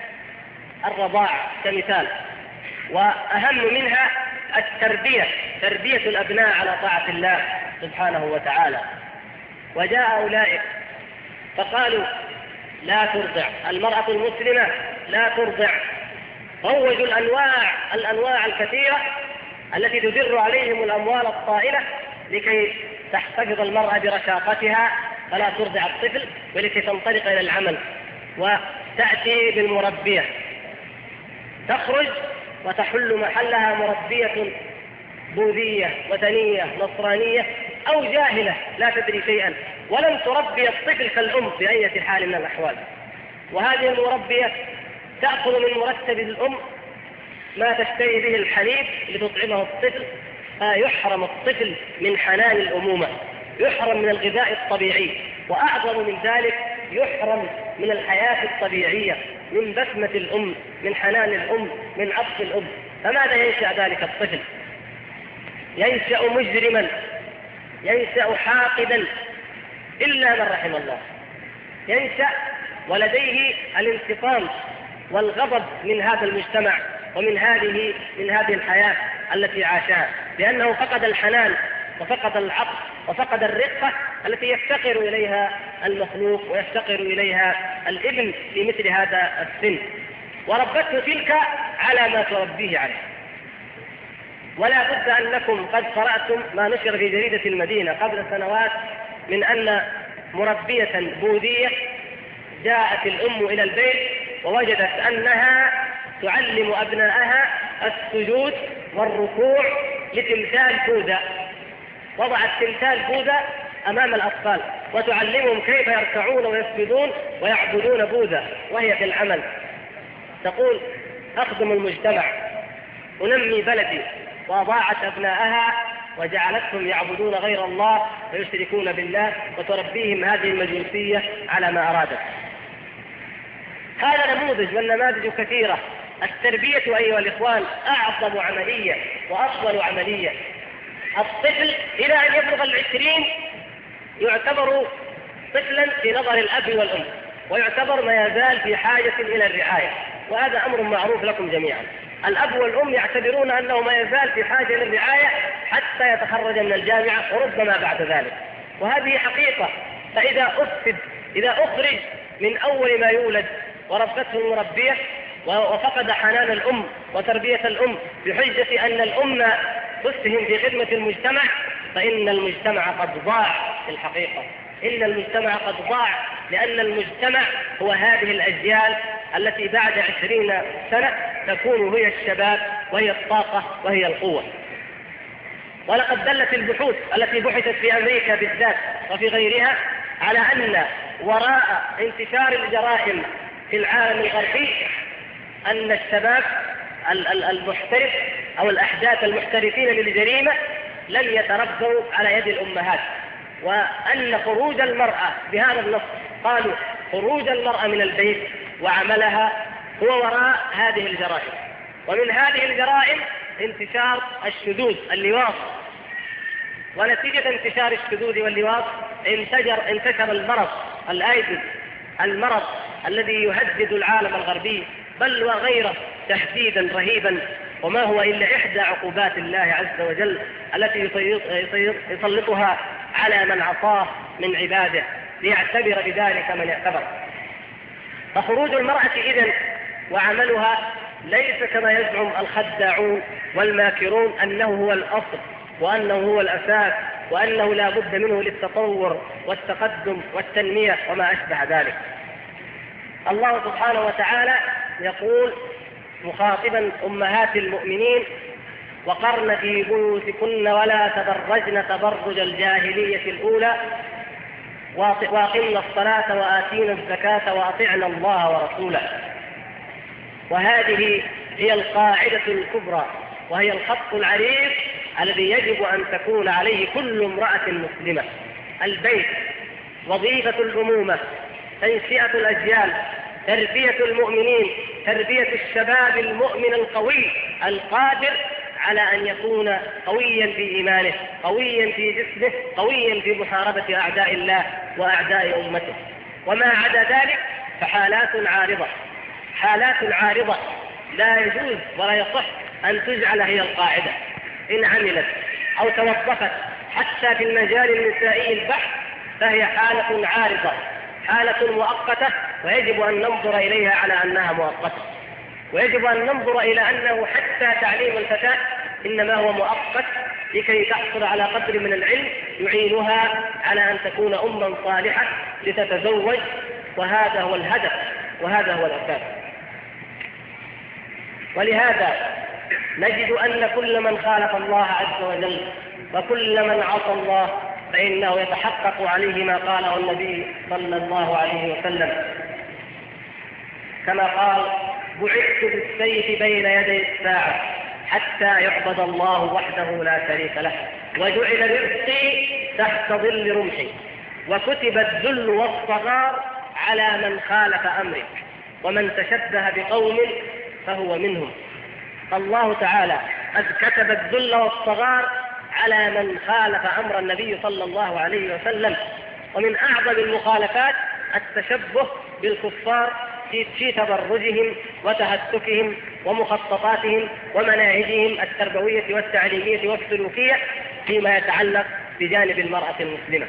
الرضاعة كمثال، وأهم منها التربية، تربية الأبناء على طاعة الله سبحانه وتعالى. وجاء أولئك فقالوا لا ترضع المرأة المسلمة، لا ترضع، روجوا الأنواع الأنواع الكثيرة التي تدر عليهم الأموال الطائلة لكي تحتفظ المرأة برشاقتها فلا ترضع الطفل، ولكي تنطلق إلى العمل وتأتي بالمربية، تخرج وتحل محلها مربية بوذية وثنية نصرانية أو جاهلة لا تدري شيئا ولم تربي الطفل كالأم بأي حال من الأحوال. وهذه المربية تأخذ من مرتب الأم ما تشتري به الحليب لتطعمه الطفل، فيحرم الطفل من حنان الأمومة، يحرم من الغذاء الطبيعي، وأعظم من ذلك يحرم من الحياة الطبيعية، من بسمة الأم، من حنان الأم، من عطف الأم. فماذا ينشأ ذلك الطفل؟ ينشأ مجرما، ينشأ حاقدا إلا من رحم الله، ينشأ ولديه الانتقام والغضب من هذا المجتمع ومن هذه من هذه الحياة التي عاشها، لأنه فقد الحنان وفقد العطف وفقد الرقة التي يفتقر إليها المخلوق ويفتقر إليها الابن في مثل هذا السن، وربته تلك على ما تربيه عليه. ولا بد أنكم قد قرأتم ما نشر في جريدة المدينة قبل سنوات من أن مربية بوذية جاءت الأم إلى البيت ووجدت أنها تعلم أبنائها السجود والركوع لتمثال بوذا، وضعت تمثال بوذا أمام الأطفال وتعلمهم كيف يركعون ويسجدون ويعبدون بوذا وهي في العمل. تقول أخدم المجتمع، أنمي بلدي، وأضاعت أبنائها وجعلتهم يعبدون غير الله ويشركون بالله وتربيهم هذه المجوسية على ما أرادت. هذا نموذج والنماذج كثيرة. التربية أيها الإخوان أعظم عملية وأفضل عملية. الطفل إلى أن يبلغ العشرين يعتبر طفلا في نظر الأب والأم، ويعتبر ما يزال في حاجة إلى الرعاية، وهذا أمر معروف لكم جميعا. الأب والأم يعتبرون أنه ما يزال في حاجة إلى الرعاية حتى يتخرج من الجامعة وربما بعد ذلك، وهذه حقيقة. فإذا أفسد إذا أخرج من أول ما يولد وربته المربية وفقد حنان الأم وتربية الأم بحجة أن الأم تسهم في خدمة المجتمع، فإن المجتمع قد ضاع في الحقيقة. إن المجتمع قد ضاع، لأن المجتمع هو هذه الأجيال التي بعد عشرين سنة تكون هي الشباب وهي الطاقة وهي القوة. ولقد دلت البحوث التي بحثت في أمريكا بالذات وفي غيرها على أن وراء انتشار الجرائم في العالم الغربي أن الشباب المحترف أو الأحداث المحترفين للجريمة لم يتربوا على يد الأمهات، وأن خروج المرأة بهذا النص قالوا خروج المرأة من البيت وعملها هو وراء هذه الجرائم. ومن هذه الجرائم انتشار الشذوذ اللواط، ونتيجة انتشار الشذوذ واللواط انتشر انتشر المرض الأيدز، المرض الذي يهدد العالم الغربي بل وغيره تهديدا رهيبا، وما هو إلا إحدى عقوبات الله عز وجل التي يسلطها على من عصاه من عباده ليعتبر بذلك من اعتبر. فخروج المرأة إذن وعملها ليس كما يزعم الخداعون والماكرون أنه هو الأصل وأنه هو الأساس وأنه لا بد منه للتطور والتقدم والتنمية وما أشبه ذلك. الله سبحانه وتعالى يقول مخاطبا أمهات المؤمنين: وقرن في بيوتكن ولا تبرجن تبرج الجاهلية الأولى وأقمنا الصلاة وآتينا الزكاة وأطعنا الله ورسوله. وهذه هي القاعدة الكبرى وهي الخط العريض الذي يجب أن تكون عليه كل امرأة مسلمة. البيت، وظيفة الأمومة، تنشئة الأجيال، تربية المؤمنين، تربية الشباب المؤمن القوي القادر على أن يكون قويا في إيمانه، قويا في جسده، قويا في محاربة أعداء الله وأعداء أمته. وما عدا ذلك فحالات عارضة، حالات عارضة لا يجوز ولا يصح أن تجعل هي القاعدة. إن عملت أو توظفت حتى في المجال النسائي البحث فهي حالة عارضة، حالة مؤقتة، ويجب أن ننظر إليها على أنها مؤقتة، ويجب أن ننظر إلى أنه حتى تعليم الفتاة إنما هو مؤقت لكي تحصل على قدر من العلم يعينها على أن تكون أما صالحة لتتزوج، وهذا هو الهدف وهذا هو الأساس. ولهذا نجد أن كل من خالف الله عز وجل وكل من عصى الله فإنه يتحقق عليه ما قاله النبي صلى الله عليه وسلم، كما قال: بعثت بالسيف بين يدي الساعة حتى يعبد الله وحده لا شريك له، وجعل رزقي تحت ظل رمحي، وكتب الذل والصغار على من خالف أمري، ومن تشبه بقوم فهو منهم. الله تعالى قد كتب الذل والصغار على من خالف أمر النبي صلى الله عليه وسلم. ومن أعظم المخالفات التشبه بالكفار في تبرجهم وتهتكهم ومخططاتهم ومناهجهم التربوية والتعليمية والسلوكية فيما يتعلق بجانب المرأة المسلمة.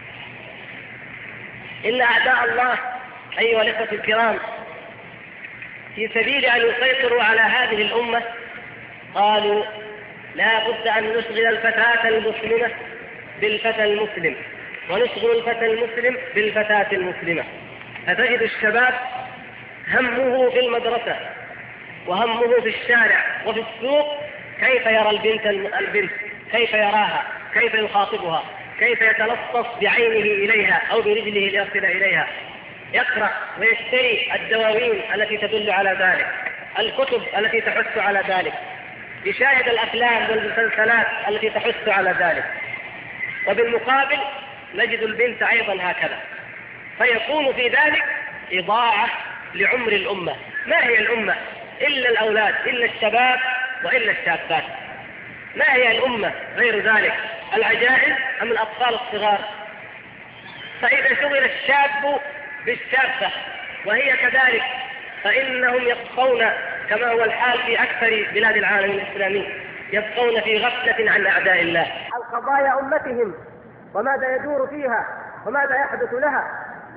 إن أعداء الله أيها الإخوة الكرام في سبيل أن يسيطروا على هذه الأمة قالوا: لا بد أن نشغل الفتاة المسلمة بالفتى المسلم، ونشغل الفتى المسلم بالفتاة المسلمة. فتجد الشباب همه في المدرسة وهمه في الشارع وفي السوق كيف يرى البنت البنت كيف يراها، كيف يخاطبها، كيف يتلصص بعينه إليها أو برجله ليصل إليها، يقرأ ويشتري الدواوين التي تدل على ذلك، الكتب التي تحث على ذلك، يشاهد الأفلام والمسلسلات التي تحث على ذلك. وبالمقابل نجد البنت أيضا هكذا، فيكون في ذلك إضاعة لعمر الأمة. ما هي الأمة إلا الأولاد، إلا الشباب وإلا الشابات؟ ما هي الأمة غير ذلك؟ العجائز أم الأطفال الصغار؟ فإذا شغل الشاب بالشابة وهي كذلك فإنهم يبقون كما هو الحال في أكثر بلاد العالم الإسلامي، يبقون في غفلة عن أعداء الله. القضايا أمتهم وماذا يدور فيها وماذا يحدث لها،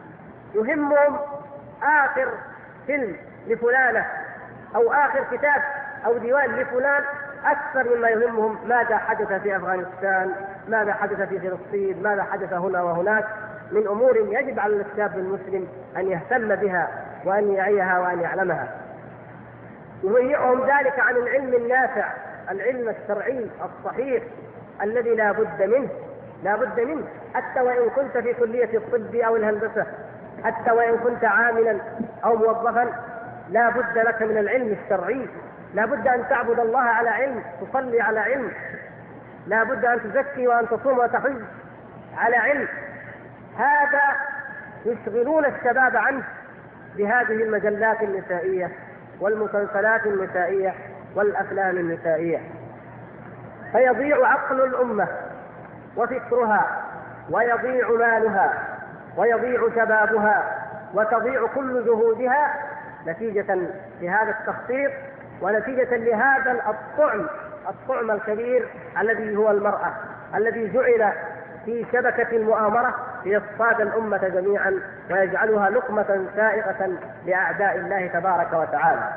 يهمهم آخر فيلم لفلانة أو آخر كتاب أو ديوان لفلان أكثر مما يهمهم ماذا حدث في أفغانستان، ماذا حدث في فلسطين، ماذا حدث هنا وهناك من أمور يجب على الشاب المسلم أن يهتم بها وأن يعيها وأن يعلمها. يضيعهم ذلك عن العلم النافع، العلم الشرعي الصحيح الذي لا بد منه، لا بد منه حتى وإن كنت في كلية الطب أو الهندسة، حتى وإن كنت عاملا أو موظفا، لا بد لك من العلم الشرعي، لا بد أن تعبد الله على علم، تصلي على علم، لا بد أن تزكي وأن تصوم وتحج على علم. هذا يشغلون الشباب عنه بهذه المجلات النسائية والمسلسلات النسائية والأفلام النسائية، فيضيع عقل الأمة وفكرها ويضيع مالها ويضيع شبابها وتضيع كل جهودها نتيجة لهذا التخطيط ونتيجة لهذا الطعم الطعم الكبير الذي هو المرأة، الذي جعل في شبكة المؤامرة ليصطاد الأمة جميعا ويجعلها لقمة سائغة لأعداء الله تبارك وتعالى.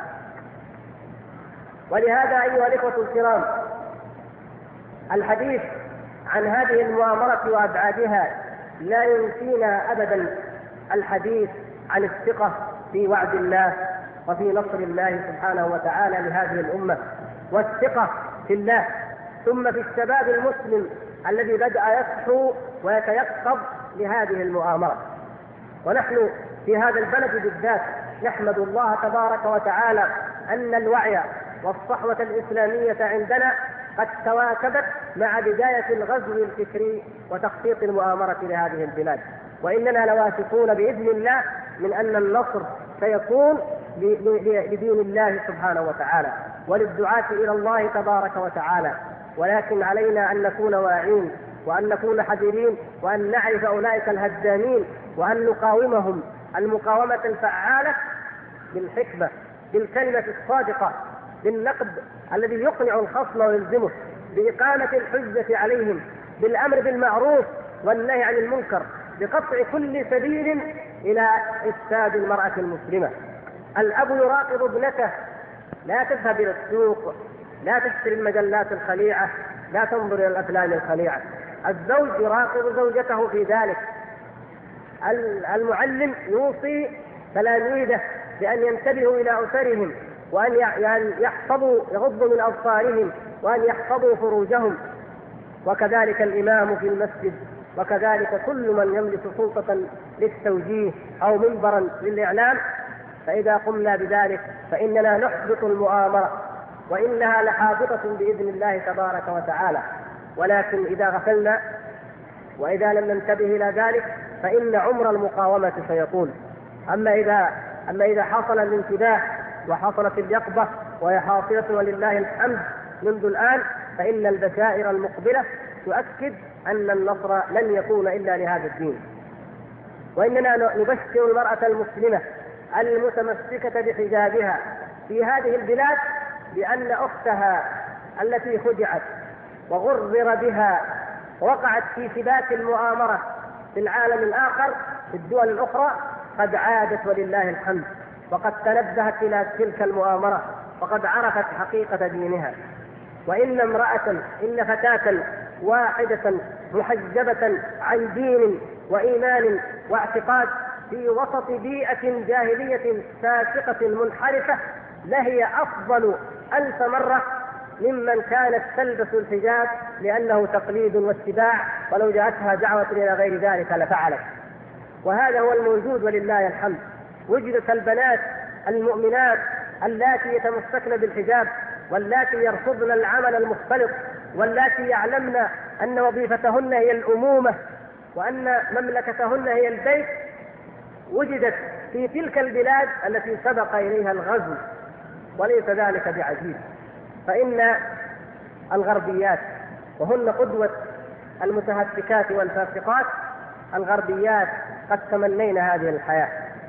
ولهذا أيها الإخوة الكرام، الحديث عن هذه المؤامرة وأبعادها لا ينسينا أبدا الحديث عن الثقة في وعد الله وفي نصر الله سبحانه وتعالى لهذه الأمة، والثقة في الله، ثم في الشباب المسلم الذي بدأ يصحو ويتيقظ لهذه المؤامرة. ونحن في هذا البلد بالذات نحمد الله تبارك وتعالى أن الوعي والصحوة الإسلامية عندنا قد تواكبت مع بداية الغزو الفكري وتخطيط المؤامرة لهذه البلاد، وإننا لواثقون بإذن الله من أن النصر سيكون لدين الله سبحانه وتعالى وللدعاة إلى الله تبارك وتعالى. ولكن علينا أن نكون واعين وأن نكون حذرين وأن نعرف أولئك الهدامين وأن نقاومهم المقاومة الفعالة بالحكمة، بالكلمة الصادقة، بالنقد الذي يقنع الخصم ويلزمه، بإقامة الحجة عليهم، بالأمر بالمعروف والنهي عن المنكر، بقطع كل سبيل إلى إفساد المرأة المسلمة. الأب يراقب ابنته، لا تذهب إلى السوق، لا تشتري المجلات الخليعة، لا تنظر إلى الأفلام الخليعة. الزوج يراقب زوجته في ذلك. المعلم يوصي تلاميذه بأن ينتبهوا إلى أسرهم وأن يحفظوا يغضوا من أبصارهم وأن يحفظوا فروجهم، وكذلك الإمام في المسجد، وكذلك كل من يملك سلطة للتوجيه أو منبرا للإعلام. فإذا قمنا بذلك فإننا نحبط المؤامرة، وإنها لحابطة بإذن الله تبارك وتعالى. ولكن إذا غفلنا وإذا لم ننتبه إلى ذلك فإن عمر المقاومة سيطول. أما إذا أما إذا حصل الانتباه وحصلت اليقظة وهي حاصلة ولله الحمد منذ الآن، فإن البشائر المقبلة تؤكد أن النصر لن يكون إلا لهذا الدين. وإننا نبشر المرأة المسلمة المتمسكة بحجابها في هذه البلاد بأن أختها التي خدعت وغرر بها وقعت في شباك المؤامرة في العالم الآخر في الدول الأخرى قد عادت ولله الحمد، وقد تنبهت إلى تلك المؤامرة وقد عرفت حقيقة دينها. وإن امرأة إن فتاة واحدة محجبة عن دين وإيمان واعتقاد في وسط بيئة جاهلية فاسقة منحرفة لهي أفضل ألف مرة ممن كانت تلبس الحجاب لأنه تقليد واتباع، ولو جاءتها دعوة إلى غير ذلك لفعلت. وهذا هو الموجود ولله الحمد. وجدت البنات المؤمنات اللاتي يتمسكن بالحجاب واللاتي يرفضن العمل المختلط واللاتي يعلمن أن وظيفتهن هي الأمومة وأن مملكتهن هي البيت، وجدت في تلك البلاد التي سبق إليها الغزو. وليس ذلك بعجيب، فإن الغربيات وهن قدوة المتهتكات والفاسقات، الغربيات قد تمنين هذه الحياة.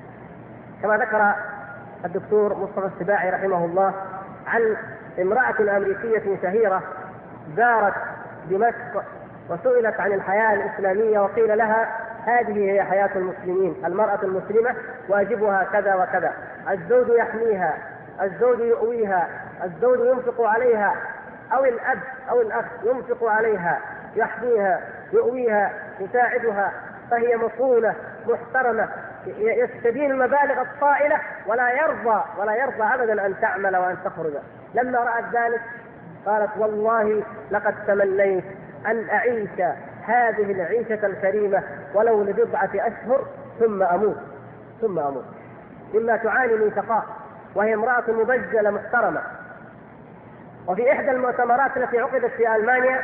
كما ذكر الدكتور مصطفى السباعي رحمه الله عن امرأة أمريكية شهيرة زارت دمشق وسئلت عن الحياة الإسلامية وقيل لها هذه هي حياة المسلمين، المرأة المسلمة واجبها كذا وكذا، الزوج يحميها، الزوج يؤويها، الزوج ينفق عليها، أو الأب أو الأخ ينفق عليها، يحميها، يؤويها، يساعدها، فهي مصونة محترمة، يستدين المبالغ الطائلة، ولا يرضى ولا يرضى أبدا أن تعمل وأن تخرج. لما رأت ذلك قالت: والله لقد تمنيت أن أعيش هذه العيشة الكريمة ولو لبضعة أشهر ثم أموت ثم أموت مما تعاني من شقاء، وهي امرأة مبجلة محترمة. وفي إحدى المؤتمرات التي عقدت في ألمانيا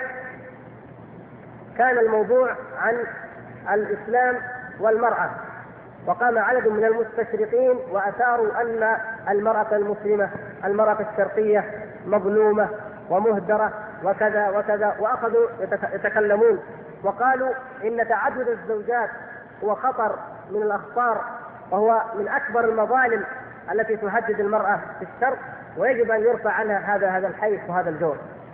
كان الموضوع عن الإسلام والمرأة، وقام عدد من المستشرقين وأثاروا أن المرأة المسلمة، المرأة الشرقية مظلومة ومهدرة وكذا وكذا، وأخذوا يتكلمون وقالوا إن تعدد الزوجات هو خطر من الأخطار، وهو من أكبر المظالم التي تهدد المرأة في الشرق، ويجب أن يرفع عنها هذا هذا الحيث وهذا الجور.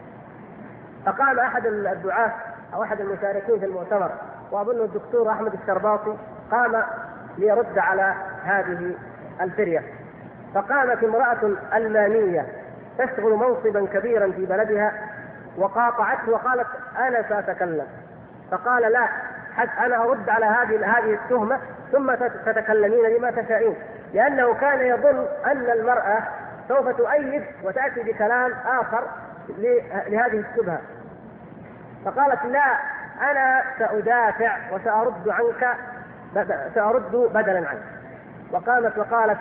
فقام أحد الدعاة أو أحد المشاركين في المؤتمر، وأظن الدكتور أحمد الشرباطي، قام ليرد على هذه الفرية. فقامت امرأة ألمانية تشغل منصبا كبيرا في بلدها وقاطعته وقالت: أنا سأتكلم. فقال: لا، حتى أنا أرد على هذه هذه التهمة ثم تتكلمين بما تشاءين، لأنه كان يظن أن المرأة سوف تؤيد وتأتي بكلام آخر لهذه الشبهة. فقالت: لا، أنا سأدافع وسأرد عنك، سأرد بدلا عنك. وقامت وقالت: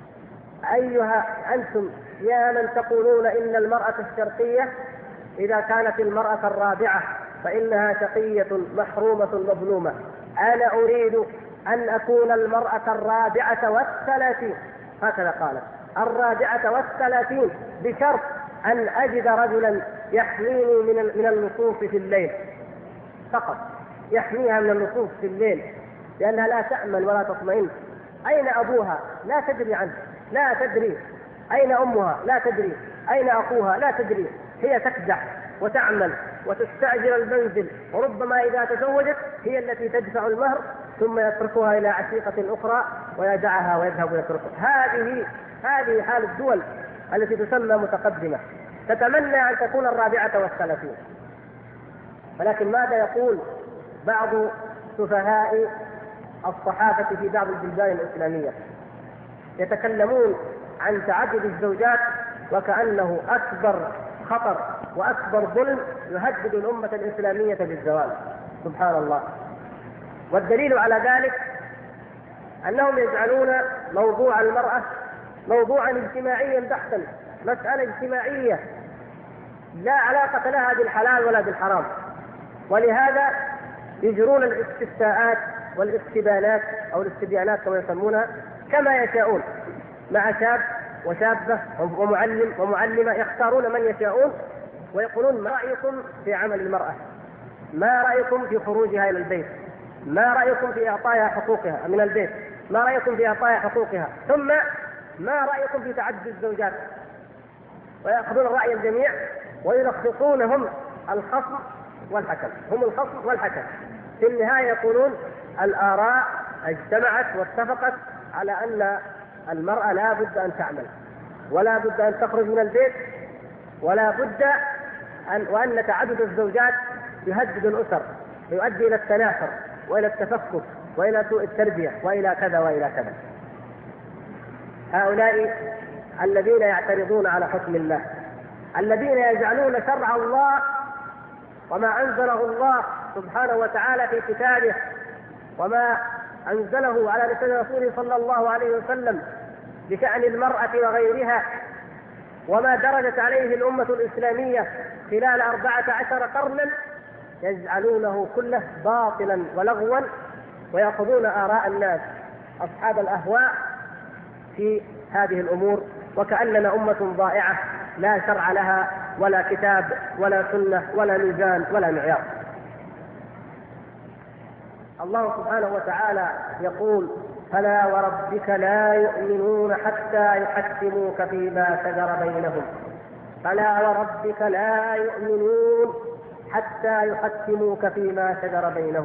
أيها أنتم يا من تقولون إن المرأة الشرقية إذا كانت المرأة الرابعة فإنها شقية محرومة مظلومة، أنا أريد أن أكون المرأة الرابعة والثلاثين، هكذا قالت، الرابعة والثلاثين، بشرط أن أجد رجلا يحميني من من اللصوص في الليل فقط، يحميها من اللصوص في الليل، لأنها لا تأمن ولا تطمئن. أين أبوها؟ لا تدري عنه، لا تدري. أين أمها؟ لا تدري. أين أخوها؟ لا تدري. هي تكدح وتعمل وتستأجر المنزل، وربما إذا تزوجت هي التي تدفع المهر ثم يتركها إلى عشيقة أخرى ويدعها ويذهب ويتركها. هذه هذه حال الدول التي تسمى متقدمة، تتمنى أن تكون الرابعة والثلاثين. ولكن ماذا يقول بعض سفهاء الصحافة في بعض البلدان الإسلامية؟ يتكلمون عن تعدد الزوجات وكأنه أكبر خطر وأكبر ظلم يهدد الأمة الإسلامية بالزوال. سبحان الله. والدليل على ذلك أنهم يجعلون موضوع المرأة موضوعا اجتماعيا بحتا، مسألة اجتماعية لا علاقة لها بالحلال ولا بالحرام، ولهذا يجرون الاستفتاءات والاستبانات أو الاستبيانات كما يسمونها كما يشاءون، مع شاب وشابة ومعلم ومعلمة، يختارون من يشاءون ويقولون: ما رأيكم في عمل المرأة؟ ما رأيكم في خروجها إلى البيت؟ ما رأيكم في إعطائها حقوقها من البيت؟ ما رأيكم في إعطائها حقوقها؟ ثم ما رأيكم في تعدد الزوجات؟ ويأخذون رأي الجميع ويلخصون هم الخصم والحكم، هم الخصم والحكم. في النهاية يقولون الآراء اجتمعت واتفقت على أن المرأة لا بد أن تعمل، ولا بد أن تخرج من البيت، ولا بد أن وأن تعدد الزوجات يهدد الأسر ويؤدي إلى التناحر وإلى التفكك وإلى سوء التربية وإلى كذا وإلى كذا. هؤلاء الذين يعترضون على حكم الله، الذين يجعلون شرع الله وما أنزله الله سبحانه وتعالى في كتابه وما أنزله على لسان رسوله صلى الله عليه وسلم بشأن المرأة وغيرها، وما درجت عليه الأمة الإسلامية خلال أربعة عشر قرنا، يجعلونه كله باطلا ولغوا، ويأخذون آراء الناس أصحاب الأهواء في هذه الأمور، وكأننا أمة ضائعة لا شرع لها ولا كتاب ولا سنة ولا ميزان ولا معيار. الله سبحانه وتعالى يقول: فلا وربك لا يؤمنون حتى يحكموك فيما شجر بينهم. فلا وربك لا يؤمنون حتى يحكموك فيما شجر بينهم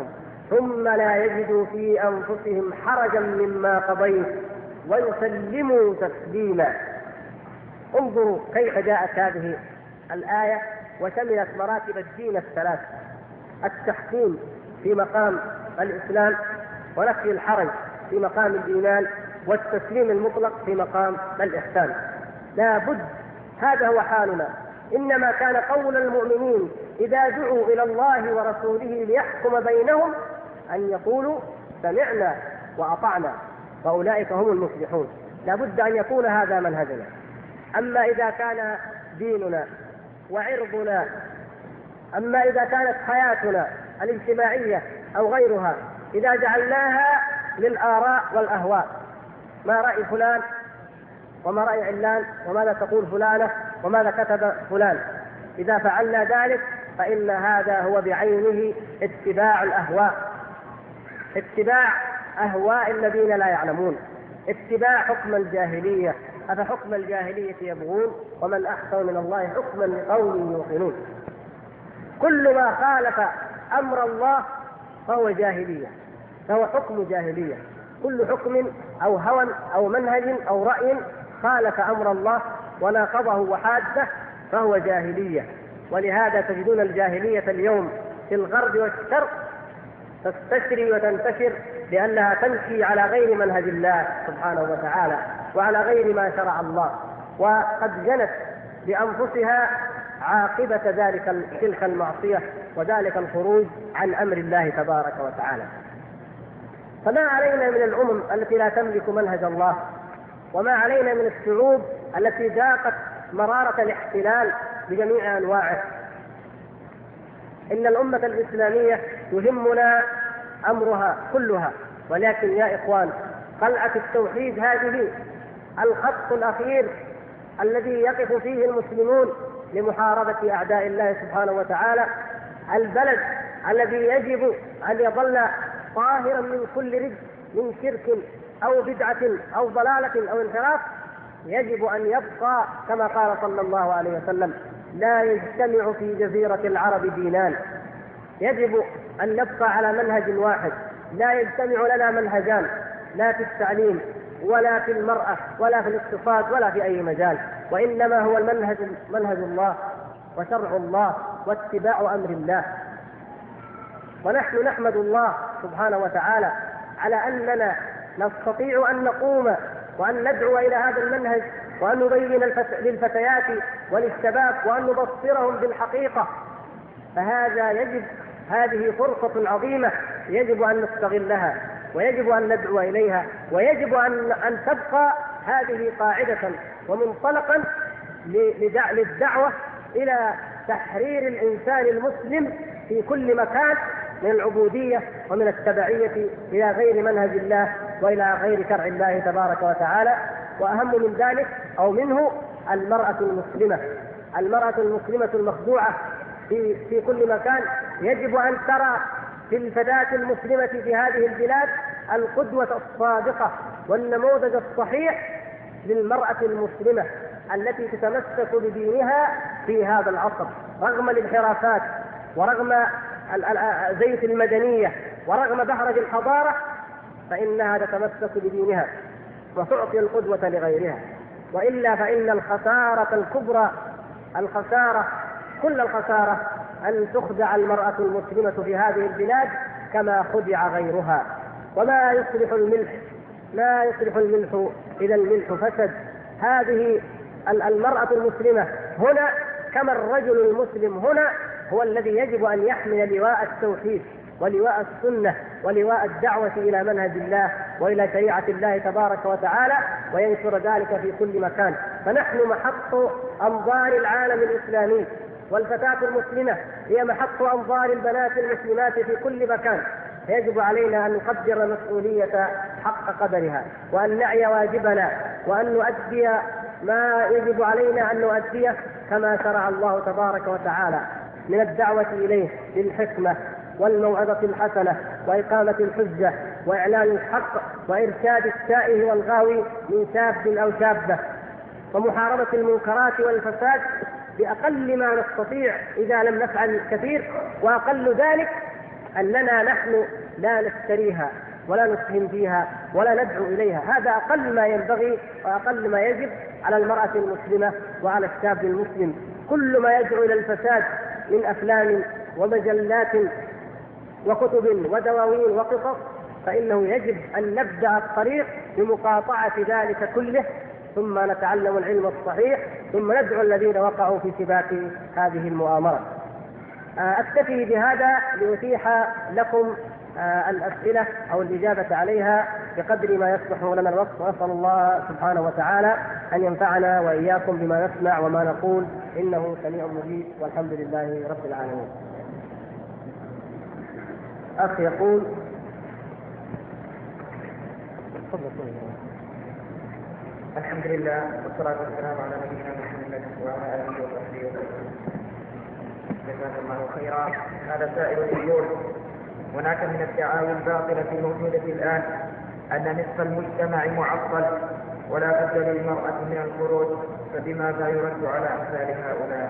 ثم لا يجدوا في أنفسهم حرجا مما قضيت ويسلموا تسليما. انظروا كيف جاءت هذه الآية وشملت مراتب الدين الثلاث: التحكيم في مقام الإسلام، ونفي الحرج في مقام الإيمان، والتسليم المطلق في مقام الإحسان. لا بد، هذا هو حالنا. إنما كان قول المؤمنين إذا دعوا إلى الله ورسوله ليحكم بينهم أن يقولوا سمعنا وأطعنا، فأولئك هم المفلحون. لا بد أن يكون هذا منهجنا. أما إذا كان ديننا وعرضنا، أما إذا كانت حياتنا الاجتماعية أو غيرها، إذا جعلناها للآراء والأهواء، ما رأي فلان وما رأي علان وماذا تقول فلانة وماذا كتب فلان، إذا فعلنا ذلك فإن هذا هو بعينه اتباع الأهواء، اتباع أهواء الذين لا يعلمون، اتباع حكم الجاهلية. أفحكم الجاهلية يبغون ومن أحسن من الله حكما لقوم يوقنون. كل ما خالف أمر الله فهو جاهلية، فهو حكم جاهلية. كل حكم أو هوى أو منهج أو رأي خالف أمر الله وناقضه وحاده فهو جاهلية. ولهذا تجدون الجاهلية اليوم في الغرب والشرق تستشري وتنتشر لأنها تمشي على غير منهج الله سبحانه وتعالى وعلى غير ما شرع الله، وقد جنت بأنفسها عاقبة ذلك تلك المعصية وذلك الخروج عن أمر الله تبارك وتعالى. فما علينا من الأمم التي لا تملك منهج الله، وما علينا من الشعوب التي ذاقت مرارة الاحتلال بجميع أنواعه. إن الأمة الإسلامية يهمنا أمرها كلها، ولكن يا إخوان قلعة التوحيد هذه الخط الأخير الذي يقف فيه المسلمون لمحاربة أعداء الله سبحانه وتعالى، البلد الذي يجب أن يظل طاهرا من كل رجس من شرك أو بدعة أو ضلالة أو انحراف، يجب أن يبقى كما قال صلى الله عليه وسلم: لا يجتمع في جزيرة العرب دينان. يجب أن نبقى على منهج واحد، لا يجتمع لنا منهجان، لا في التعليم ولا في المرأة ولا في الاقتصاد ولا في أي مجال، وإنما هو المنهج منهج الله وشرع الله واتباع أمر الله. ونحن نحمد الله سبحانه وتعالى على أننا نستطيع أن نقوم وأن ندعو إلى هذا المنهج، وأن نبين للفتيات وللشباب وأن نبصرهم بالحقيقة. فهذا يجب، هذه فرصة عظيمة يجب أن نستغلها، ويجب أن ندعو إليها، ويجب أن أن تبقى هذه قاعدة ومنطلقا للدعوة إلى تحرير الإنسان المسلم في كل مكان من العبودية ومن التبعية إلى غير منهج الله وإلى غير شرع الله تبارك وتعالى. وأهم من ذلك أو منه المرأة المسلمة، المرأة المسلمة المخدوعة في في كل مكان. يجب أن ترى في الفتاة المسلمة في هذه البلاد القدوة الصادقة والنموذج الصحيح للمرأة المسلمة التي تتمسك بدينها في هذا العصر رغم الانحرافات ورغم زيت المدنية ورغم بهرج الحضارة، فإنها تتمسك بدينها وتعطي القدوة لغيرها. وإلا فإن الخسارة الكبرى، الخسارة كل الخسارة، أن تخدع المرأة المسلمة في هذه البلاد كما خدع غيرها. وما يصلح الملح، لا يصلح الملح إذا الملح فسد. هذه المرأة المسلمة هنا كما الرجل المسلم هنا هو الذي يجب أن يحمل لواء التوحيد ولواء السنة ولواء الدعوة إلى منهج الله وإلى شريعة الله تبارك وتعالى، وينشر ذلك في كل مكان. فنحن محط أنظار العالم الإسلامي، والفتاة المسلمة هي محط أنظار البنات المسلمات في كل مكان. يجب علينا أن نقدر مسؤولية حق قدرها، وأن نعي واجبنا، وأن نؤدي ما يجب علينا أن نؤديه كما شرع الله تبارك وتعالى من الدعوة إليه بالحكمة والموعظة الحسنة وإقامة الحجة وإعلان الحق وإرشاد التائه والغاوي من شاب أو شابة، ومحاربة المنكرات والفساد بأقل ما نستطيع إذا لم نفعل كثير. وأقل ذلك أننا نحن لا نشتريها ولا نسهم فيها ولا ندعو إليها. هذا أقل ما ينبغي وأقل ما يجب على المرأة المسلمة وعلى الشاب المسلم. كل ما يدعو إلى الفساد من أفلام ومجلات وكتب ودواوين وقصص فإنه يجب أن نبدأ الطريق بمقاطعة ذلك كله، ثم نتعلم العلم الصحيح، ثم ندعو الذين وقعوا في سباق هذه المؤامرة. أكتفي بهذا لأتيح لكم الأسئلة أو الإجابة عليها بقدر ما يصلح لنا الوقت، وأسأل الله سبحانه وتعالى أن ينفعنا وإياكم بما نسمع وما نقول، إنه سميع مجيب، والحمد لله رب العالمين. أخ يقول: الحمد لله والصلاة والسلام على نبينا محمد وعلى آله وصحبه وسلم. جزاك الله خيرا. هذا سائل يقول: هناك من الدعاوى الباطلة الموجودة الآن أن نصف المجتمع معطل ولا بد للمرأة من الخروج، فبماذا يرد على أمثال هؤلاء؟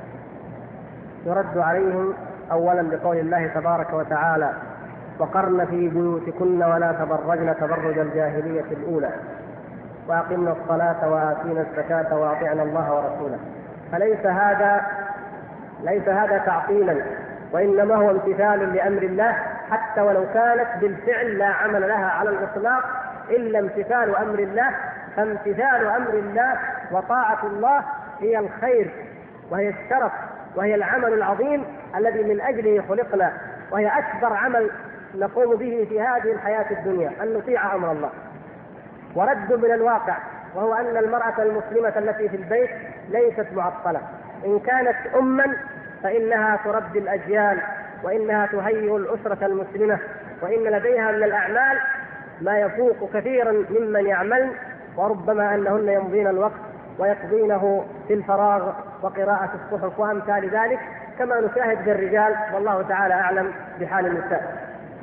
يرد عليهم أولا بقول الله تبارك وتعالى: وقرن في بيوتكن ولا تبرجن تبرج الجاهلية الأولى وأقمنا الصلاة وآتينا الزكاة وأطعنا الله ورسوله. فليس هذا ليس هذا تعطيلا، وإنما هو امتثال لأمر الله، حتى ولو كانت بالفعل لا عمل لها على الإطلاق إلا امتثال أمر الله. فامتثال أمر الله وطاعة الله هي الخير وهي الشرف وهي العمل العظيم الذي من أجله خلقنا، وهي أكبر عمل نقوم به في هذه الحياة الدنيا، أن نطيع أمر الله. ورد من الواقع، وهو أن المرأة المسلمة التي في البيت ليست معطلة. إن كانت أما فإنها تربي الأجيال، وإنها تهيئ الأسرة المسلمة، وإن لديها من الأعمال ما يفوق كثيرا ممن يعمل، وربما أنهن يمضين الوقت ويقضينه في الفراغ وقراءة الصحف وأمثال ذلك، كما نشاهد بالرجال، والله تعالى أعلم بحال النساء.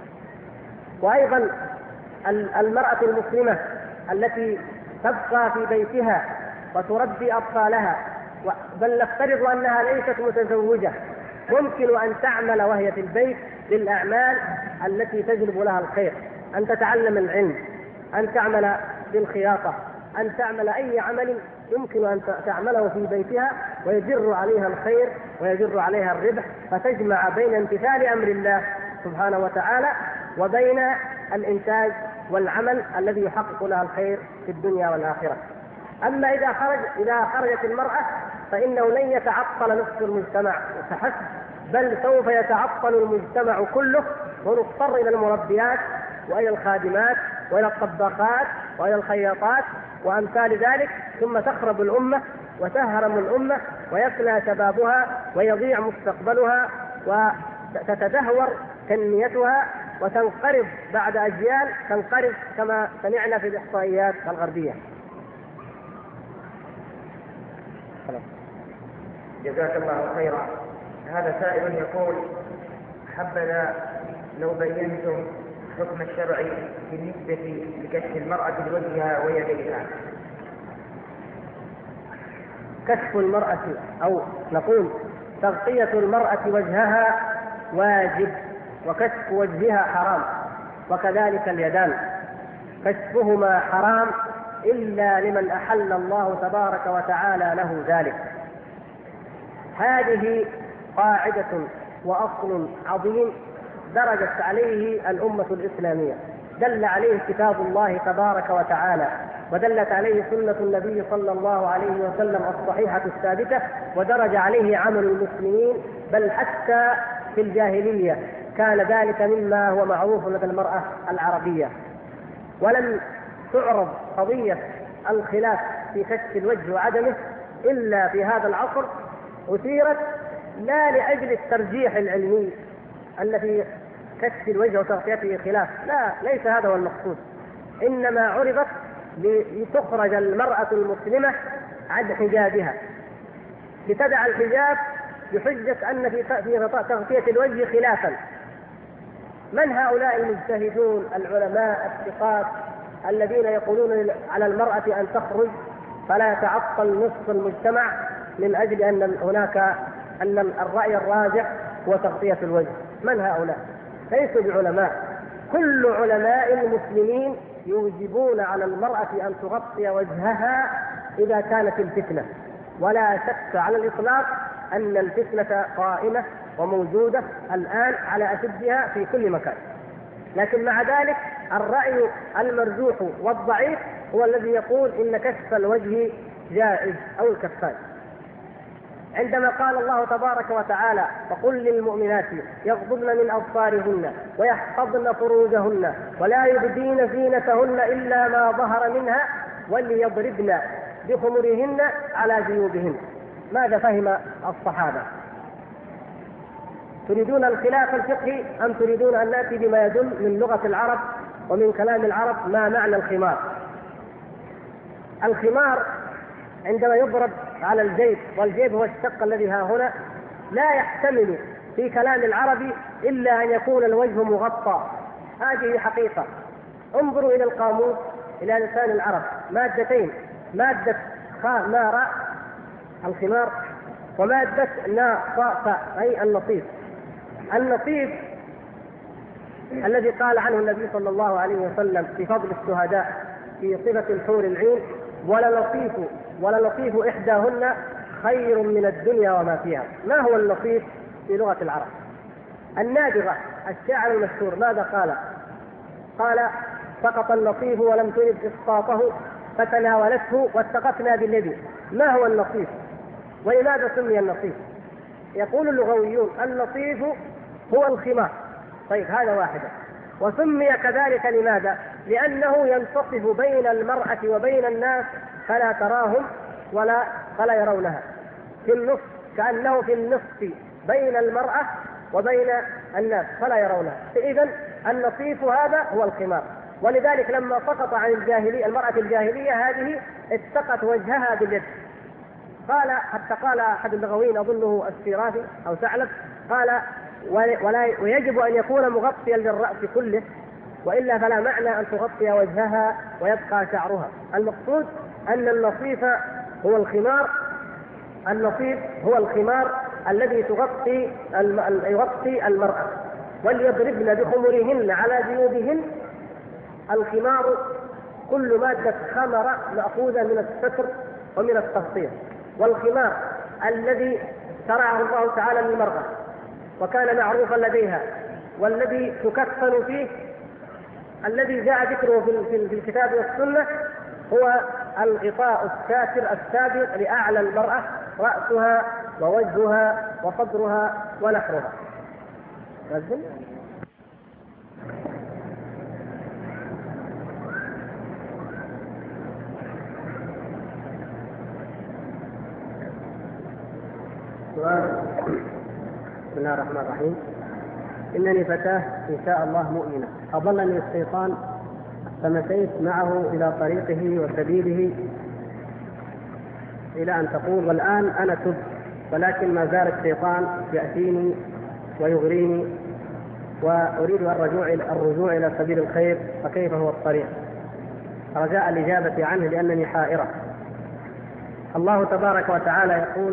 وأيضا المرأة المسلمة التي تبقى في بيتها وتربي أطفالها، بل نفترض أنها ليست متزوجة، ممكن أن تعمل وهي في البيت للأعمال التي تجلب لها الخير، أن تتعلم العلم، أن تعمل بالخياطة، أن تعمل أي عمل يمكن أن تعمله في بيتها ويجر عليها الخير ويجر عليها الربح، فتجمع بين امتثال أمر الله سبحانه وتعالى وبين الإنتاج والعمل الذي يحقق لها الخير في الدنيا والآخرة. أما إذا خرج إذا خرجت المرأة فإنه لن يتعطل نصف المجتمع فحسب، بل سوف يتعطل المجتمع كله، ونضطر إلى المربيات وإلى الخادمات وإلى الطباخات وإلى الخياطات وأمثال ذلك، ثم تخرب الأمة وتهرم الأمة ويفنى شبابها ويضيع مستقبلها وتتدهور تنميتها وتنقرض بعد أجيال، تنقرض كما سمعنا في الإحصائيات الغربية. جزاك الله خيرا. هذا سائل يقول: حبذا لو بينتم حكم الشرعي بالنسبة لكشف المرأة لوجهها ويديها. كشف المرأة أو نقول تغطية المرأة وجهها واجب، وكشف وجهها حرام، وكذلك اليدان كشفهما حرام إلا لمن أحل الله تبارك وتعالى له ذلك. هذه قاعدة وأصل عظيم درجت عليه الأمة الإسلامية، دل عليه كتاب الله تبارك وتعالى، ودلت عليه سنة النبي صلى الله عليه وسلم الصحيحة الثابتة، ودرج عليه عمل المسلمين، بل حتى في الجاهلية كان ذلك مما هو معروف لدى المرأة العربية. ولم تعرض قضية الخلاف في كشف الوجه وعدمه إلا في هذا العصر، أثيرت لا لأجل الترجيح العلمي أن في كشف الوجه وتغطيته خلاف، لا، ليس هذا هو المقصود، إنما عرضت لتخرج المرأة المسلمة عن حجابها، لتدع الحجاب بحجة أن في تغطية الوجه خلافا. من هؤلاء المجتهدون العلماء الثقات الذين يقولون على المرأة أن تخرج فلا يتعطل نصف المجتمع من أجل أن هناك أن الرأي الراجح هو تغطية الوجه؟ من هؤلاء؟ ليسوا بعلماء، كل علماء المسلمين يوجبون على المرأة أن تغطي وجهها إذا كانت الفتنة، ولا شك على الإطلاق أن الفتنة قائمة وموجودة الآن على أشدها في كل مكان. لكن مع ذلك الرأي المرجوح والضعيف هو الذي يقول إن كشف الوجه جائز أو الكفان، عندما قال الله تبارك وتعالى: وقل للمؤمنات يغضضن من أبصارهن ويحفظن فروجهن ولا يبدين زينتهن إلا ما ظهر منها وليضربن بخمرهن على جيوبهن. ماذا فهم الصحابة؟ تريدون الخلاف الفقهي أم تريدون أن نأتي بما يدل من لغة العرب ومن كلام العرب ما معنى الخمار؟ الخمار عندما يضرب على الجيب، والجيب هو الشق الذي ها هنا، لا يحتمل في كلام العربي إلا أن يكون الوجه مغطى. هذه حقيقة. انظروا إلى القاموس، إلى لسان العرب، مادتين: مادة خاء ما راء الخمار، ومادة نا صاء فاء أي النصيف. النصيف الذي قال عنه النبي صلى الله عليه وسلم في فضل الشهداء في صفة الحور العين: وللطيف وللطيف إحداهن خير من الدنيا وما فيها. ما هو اللطيف في لغة العرب؟ النابغة، الشاعر المشهور، ماذا قال؟ قال: سقط اللطيف ولم ترد إسقاطه فتناولته واتقتنا بالذي. ما هو اللطيف؟ ولماذا سمي اللطيف؟ يقول اللغويون: اللطيف هو الخمار. طيب، هذا واحدة. وسمي كذلك لماذا؟ لأنه ينتصف بين المرأة وبين الناس فلا تراهم ولا فلا يرونها، في النصف، كأنه في النصف بين المرأة وبين الناس فلا يرونها. إذن النصيف هذا هو الخمار. ولذلك لما سقط عن الجاهلية المرأة الجاهلية هذه اتقت وجهها باليد. قال حتى قال أحد اللغويين أظنه الشيرازي أو ثعلب قال: ولا ويجب أن يكون مغطيا للرأس كله، وإلا فلا معنى أن تغطي وجهها ويبقى شعرها. المقصود أن النصيف هو الخمار. النصيف هو الخمار الذي تغطي يغطي المرأة. وليضربن بخمرهن على جيوبهن. الخمار كل مادة خمر مأخوذة من الستر ومن التغطية. والخمار الذي شرعه الله تعالى للمرأة وكان معروفا لديها والذي تكفن فيه، الذي جاء ذكره في الكتاب والسنة، هو الغطاء الساتر السابق لأعلى المرأة، رأسها ووجهها وصدرها ونحرها. بسم الله الرحمن الرحيم. إنني فتاة إن شاء الله مؤمنة، أضلني الشيطان فمشيت معه إلى طريقه وسبيله إلى أن تقول: والآن أنا تبت، ولكن ما زال الشيطان يأتيني ويغريني وأريد الرجوع الرجوع إلى سبيل الخير، فكيف هو الطريق؟ رجاء الإجابة عنه لأنني حائرة. الله تبارك وتعالى يقول: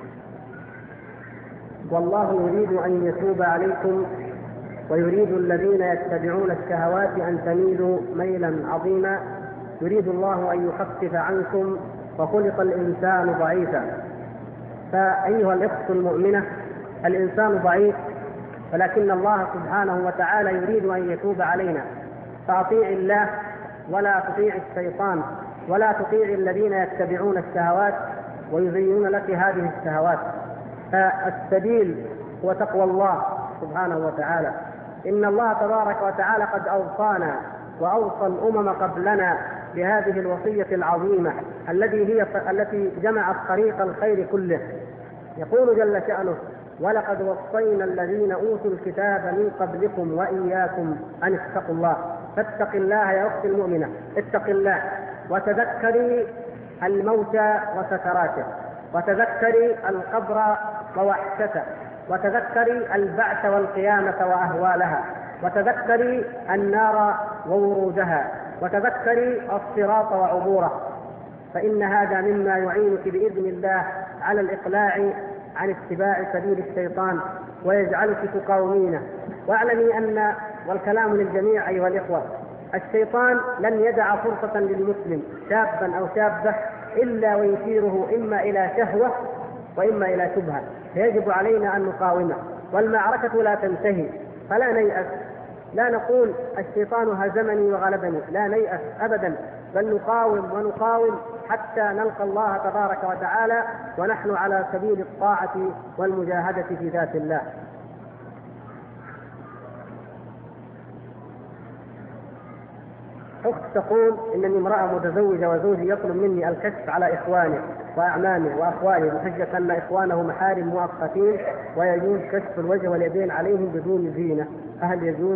والله يريد أن يتوب عليكم ويريد الذين يتبعون الشهوات أن تميلوا ميلا عظيما يريد الله أن يخفف عنكم وخلق الإنسان ضعيفا. فأيها الأخت المؤمنة، الإنسان ضعيف، ولكن الله سبحانه وتعالى يريد أن يتوب علينا. فأطيع الله ولا تطيع الشيطان، ولا تطيع الذين يتبعون الشهوات ويزينون لك هذه الشهوات. فالسبيل هو تقوى الله سبحانه وتعالى. إن الله تبارك وتعالى قد أوصانا وأوصى الأمم قبلنا بهذه الوصية العظيمة التي هي التي جمعت طريق الخير كله. يقول جل شأنه: ولقد وصينا الذين أوتوا الكتاب من قبلكم وإياكم أن اتقوا الله. فاتق الله يا أختي المؤمنة، اتق الله وتذكري الموت وسكراته، وتذكري القبر ووحشته، وتذكري البعث والقيامة وأهوالها، وتذكري النار وورودها، وتذكري الصراط وعبوره، فإن هذا مما يعينك بإذن الله على الإقلاع عن اتباع سبيل الشيطان ويجعلك تقاومينه. واعلمي أن والكلام للجميع أيها الإخوة، الشيطان لن يدع فرصة للمسلم شابا أو شابة إلا ويثيره إما إلى شهوة وإما إلى شبهة، فيجب علينا أن نقاومه، والمعركة لا تنتهي، فلا نيأس. لا نقول الشيطان هزمني وغلبني، لا نيأس أبدا، بل نقاوم ونقاوم حتى نلقى الله تبارك وتعالى ونحن على سبيل الطاعة والمجاهدة في ذات الله. أخت تقول إنني امرأة متزوجة وزوجي يطلب مني الكشف على إخوانه وأعمامه وأخوانه بحجة أن إخوانه محارم مؤقتين ويجوز كشف الوجه واليدين عليهم بدون زينة، هل يجوز؟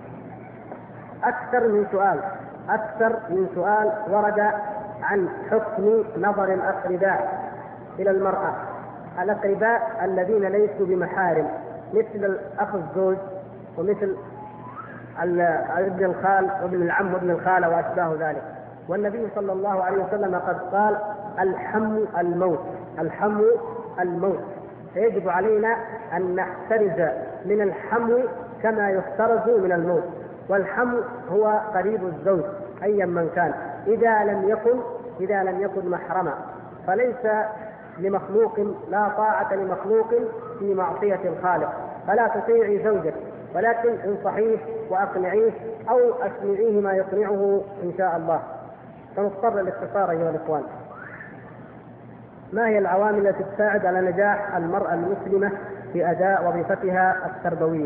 أكثر من سؤال أكثر من سؤال ورد عن حكم نظر الأقرباء إلى المرأة، الأقرباء الذين ليسوا بمحارم مثل الأخ الزوج ومثل ابن الخال وابن العم وابن الخالة وأشباه ذلك. والنبي صلى الله عليه وسلم قد قال الحم الموت، الحم الموت، فيجب علينا أن نحترز من الحم كما يحترز من الموت. والحم هو قريب الزوج أيا من كان إذا لم يكن إذا لم يكن محرما، فليس لمخلوق لا طاعة لمخلوق في معصية الخالق، فلا تطيعي زوجك، ولكن انصحيه وأقنعيه أو أسمعيه ما يقنعه إن شاء الله. فنضطر للاختصار أيها الإخوان. ما هي العوامل التي تساعد على نجاح المرأة المسلمة في أداء وظيفتها التربوية؟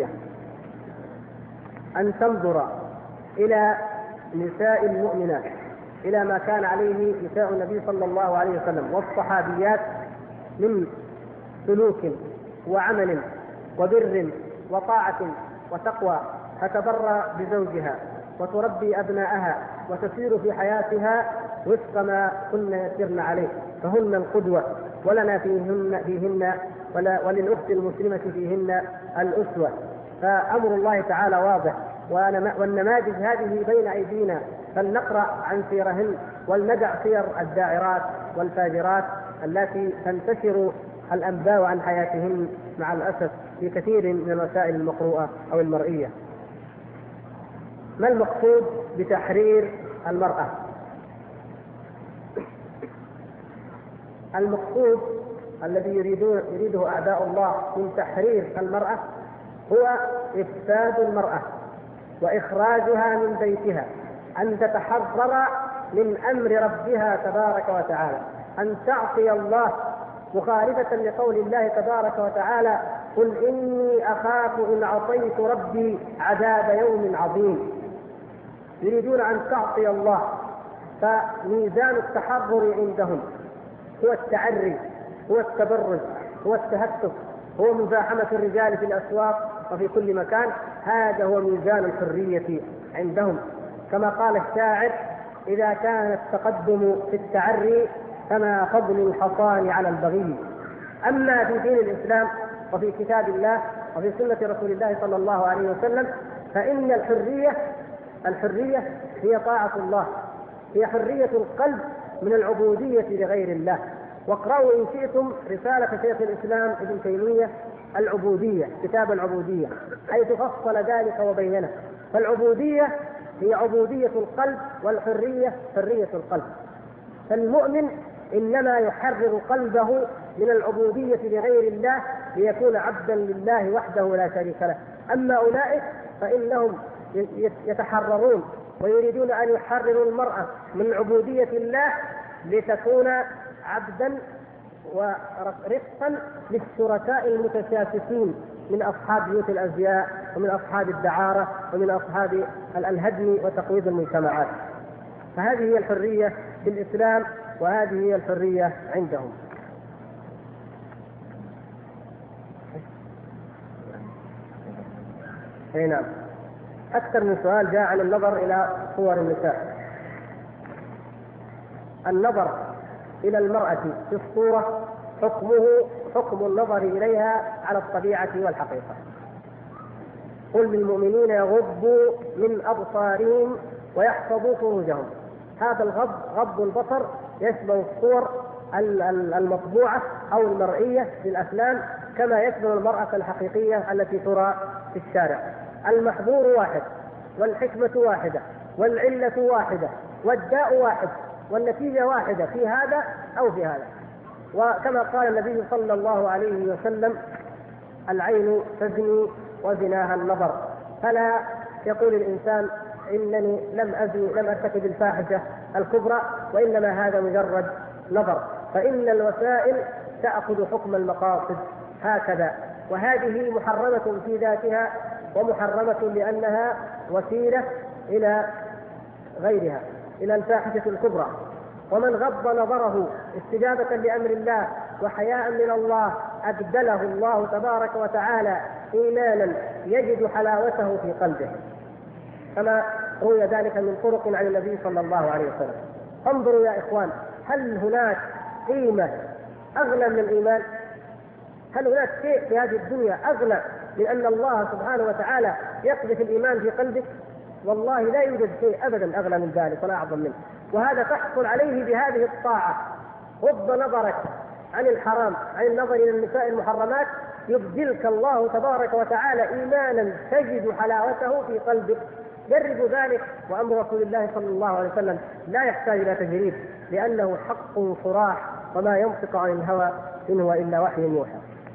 أن تنظر إلى نساء المؤمنات، إلى ما كان عليه نساء النبي صلى الله عليه وسلم والصحابيات من سلوك وعمل وبر وطاعة وتقوى، فتبرى بزوجها وتربي أبناءها وتسير في حياتها وفق ما كنا يسيرن عليه، فهن القدوة، ولنا فيهن, فيهن وللأخت المسلمة فيهن الأسوة. فأمر الله تعالى واضح، والنماذج هذه بين أيدينا، فلنقرأ عن سيرهن ولندع سير الداعرات والفاجرات التي تنتشر الأنباء عن حياتهن مع الأسف في كثير من الوسائل المقروءة أو المرئية. ما المقصود بتحرير المرأة؟ المقصود الذي يريده أعداء الله من تحرير المرأة هو إفساد المرأة وإخراجها من بيتها، أن تتحرر من أمر ربها تبارك وتعالى، أن تعصي الله مخالفة لقول الله تبارك وتعالى قل إني أخاف إن عصيت ربي عذاب يوم عظيم. يريدون أن تعصي الله، فميزان التحرر عندهم هو التعري، هو التبرج، هو التهتك، هو مزاحمة الرجال في الأسواق وفي كل مكان. هذا هو ميزان الحرية عندهم، كما قال الشاعر إذا كان التقدم في التعري فما فضل الحصان على البغي. أما في دين الإسلام وفي كتاب الله وفي سنة رسول الله صلى الله عليه وسلم فإن الحرية الحرية هي طاعة الله، هي حرية القلب من العبودية لغير الله. واقرأوا إن شئتم رسالة شيخ الإسلام ابن تيمية العبودية، كتاب العبودية، حيث فصل ذلك وبينه. فالعبودية هي عبودية القلب، والحرية حرية القلب. فالمؤمن إنما يحرر قلبه من العبودية لغير الله ليكون عبدا لله وحده لا شريك له. أما أولئك فإنهم يتحررون ويريدون أن يحرروا المرأة من عبودية الله لتكون عبدا ورفقا للشركاء المتشاكسين من أصحاب بيوت الأزياء ومن أصحاب الدعارة ومن أصحاب الهدم وتقويض المجتمعات. فهذه هي الحرية في الإسلام، وهذه هي الحرية عندهم. نعم. أكثر من سؤال جاء عن النظر إلى صور النساء. النظر إلى المرأة في الصورة حكمه حكم النظر إليها على الطبيعة والحقيقة. قل للمؤمنين يغضوا من أبصارهم ويحفظوا فروجهم. هذا الغض غض البصر يشمل الصور المطبوعة أو المرئية في الأفلام، كما يشمل المرأة الحقيقية التي ترى في الشارع. المحظور واحد والحكمة واحدة والعلة واحدة والداء واحد والنتيجة واحدة في هذا أو في هذا. وكما قال النبي صلى الله عليه وسلم: العين تزني وزناها النظر. فلا يقول الإنسان: إنني لم أزني لم أرتكب الفاحشة الكبرى، وإنما هذا مجرد نظر، فإن الوسائل تأخذ حكم المقاصد هكذا. وهذه محرمة في ذاتها ومحرمة لأنها وسيلة إلى غيرها، إلى الفاحشة الكبرى. ومن غض نظره استجابة لأمر الله وحياء من الله أبدله الله تبارك وتعالى إيمانا يجد حلاوته في قلبه، كما روي ذلك من طرق عن النبي صلى الله عليه وسلم. انظروا يا إخوان، هل هناك قيمة أغلى من الإيمان؟ هل هناك شيء في هذه الدنيا أغلى من أن الله سبحانه وتعالى يقذف الإيمان في قلبك؟ والله لا يوجد شيء أبدا أغلى من ذلك ولا أعظم منه. وهذا تحصل عليه بهذه الطاعة. غض نظرك عن الحرام، عن النظر إلى النساء المحرمات، يبدلك الله تبارك وتعالى إيمانا تجد حلاوته في قلبك. جربوا ذلك، وأمر رسول الله صلى الله عليه وسلم لا يحتاج إلى تجريب، لأنه حق صراح، وما ينطق عن الهوى إن هو إلا وحي يوحى.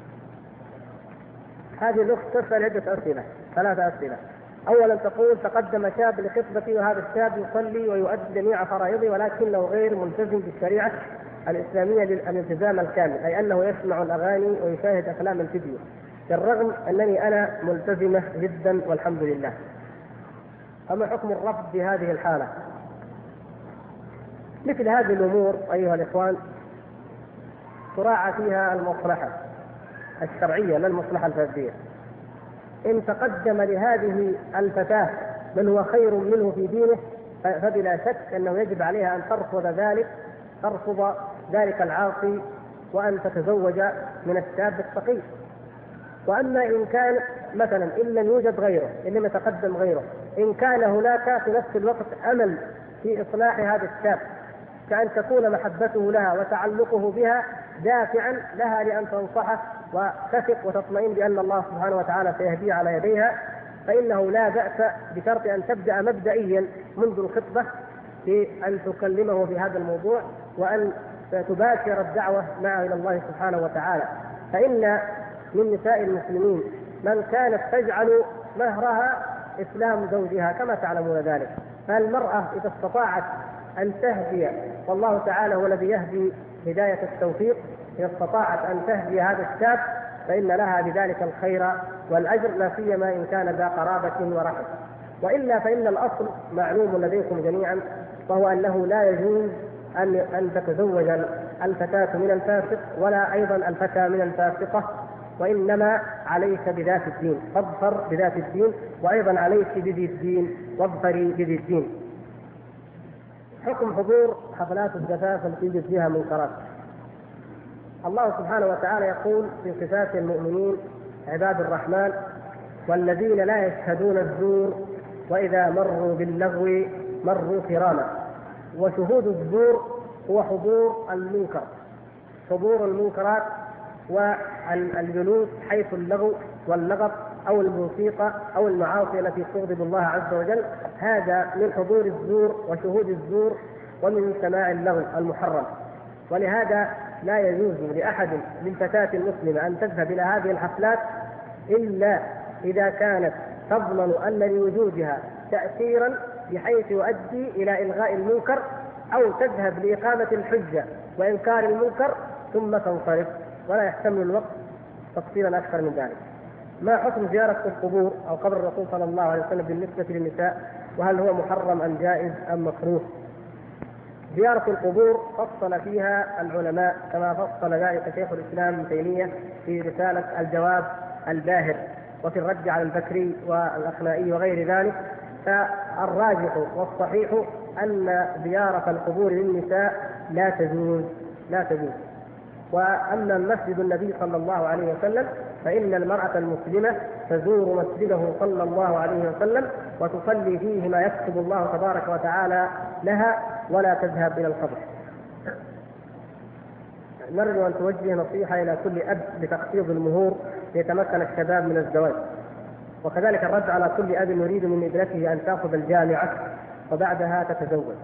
هذه الأخت تسأل عدة أسئلة، ثلاثة أسئلة. أولا تقول: تقدم شاب لخطبتي، وهذا الشاب يصلي ويؤدي جميع فرائضه، ولكنه غير ملتزم بالشريعة الإسلامية للالتزام الكامل، أي أنه يسمع الأغاني ويشاهد أفلام الفيديو، بالرغم أنني أنا ملتزمة جدا والحمد لله. فما حكم الرفض في هذه الحالة؟ مثل هذه الأمور أيها الإخوان تراعى فيها المصلحة الشرعية لا المصلحة الفردية. إن تقدم لهذه الفتاة من هو خير منه في دينه فبلا شك أنه يجب عليها أن ترفض ذلك ترفض ذلك العاصي وأن تتزوج من الشاب التقي. وأما إن كان مثلا إن لم يوجد غيره، إن لم يتقدم غيره، إن كان هناك في نفس الوقت أمل في إصلاح هذا الشاب، كأن تكون محبته لها وتعلقه بها دافعا لها لأن تنصحه وتثق وتطمئن بأن الله سبحانه وتعالى سيهدي على يديها، فإنه لا بأس بشرط أن تبدأ مبدئيا منذ الخطبة في أن تكلمه في هذا الموضوع، وأن تباشر الدعوة معه إلى الله سبحانه وتعالى. فإن من نساء المسلمين من كانت تجعل مهرها إسلام زوجها كما تعلمون ذلك. فالمرأة إذا استطاعت أن تهدي، والله تعالى هو الذي يهدي هداية التوفيق، إذا استطاعت أن تهدي هذا الشاب فإن لها بذلك الخير والأجر، لا سيما إن كان ذا قرابة ورحم. وإلا فإن الأصل معلوم لديكم جميعا، وهو أنه لا يجوز أن أن تتزوج الفتاة من الفاسق ولا أيضا الفتى من الفاسقة، وإنما عليك بذات الدين، فاظفر بذات الدين، وأيضا عليك بذي الدين واظفري بذي الدين. حكم حضور حفلات الزفاف التي يوجد فيها منكرات. الله سبحانه وتعالى يقول في صفات المؤمنين: عباد الرحمن والذين لا يشهدون الزور وإذا مروا باللغو مروا كراما. وشهود الزور هو حضور المنكر، حضور المنكرات والجلوس حيث اللغو واللغط أو الموسيقى أو المعاصي التي تغضب الله عز وجل، هذا من حضور الزور وشهود الزور ومن سماع اللغو المحرم. ولهذا لا يجوز لأحد للفتاة المسلمة أن تذهب إلى هذه الحفلات إلا إذا كانت تضمن أن لوجودها تأثيرا بحيث يؤدي إلى إلغاء المنكر، أو تذهب لإقامة الحجة وإنكار المنكر ثم تنصرف، ولا يحتمل الوقت تفصيلا أكثر من ذلك. ما حكم زيارة القبور أو قبر الرسول صلى الله عليه وسلم بالنسبة للنساء، وهل هو محرم أم جائز أم مكروه؟ زيارة القبور فصل فيها العلماء كما فصل ذلك شيخ الإسلام ابن تيمية في رسالة الجواب الباهر وفي الرد على البكري والأخنائي وغير ذلك. فالراجح والصحيح أن زيارة القبور للنساء لا تجوز لا تجوز. وأما مسجد النبي صلى الله عليه وسلم فإن المرأة المسلمة تزور مسجده صلى الله عليه وسلم وتصلي فيه ما يكتب الله تبارك وتعالى لها، ولا تذهب إلى القبر. نرجو أن توجه نصيحة إلى كل أب لتخفيض المهور ليتمكن الشباب من الزواج. وكذلك الرد على كل أب يريد من ابنته أن تأخذ الجامعة وبعدها تتزوج.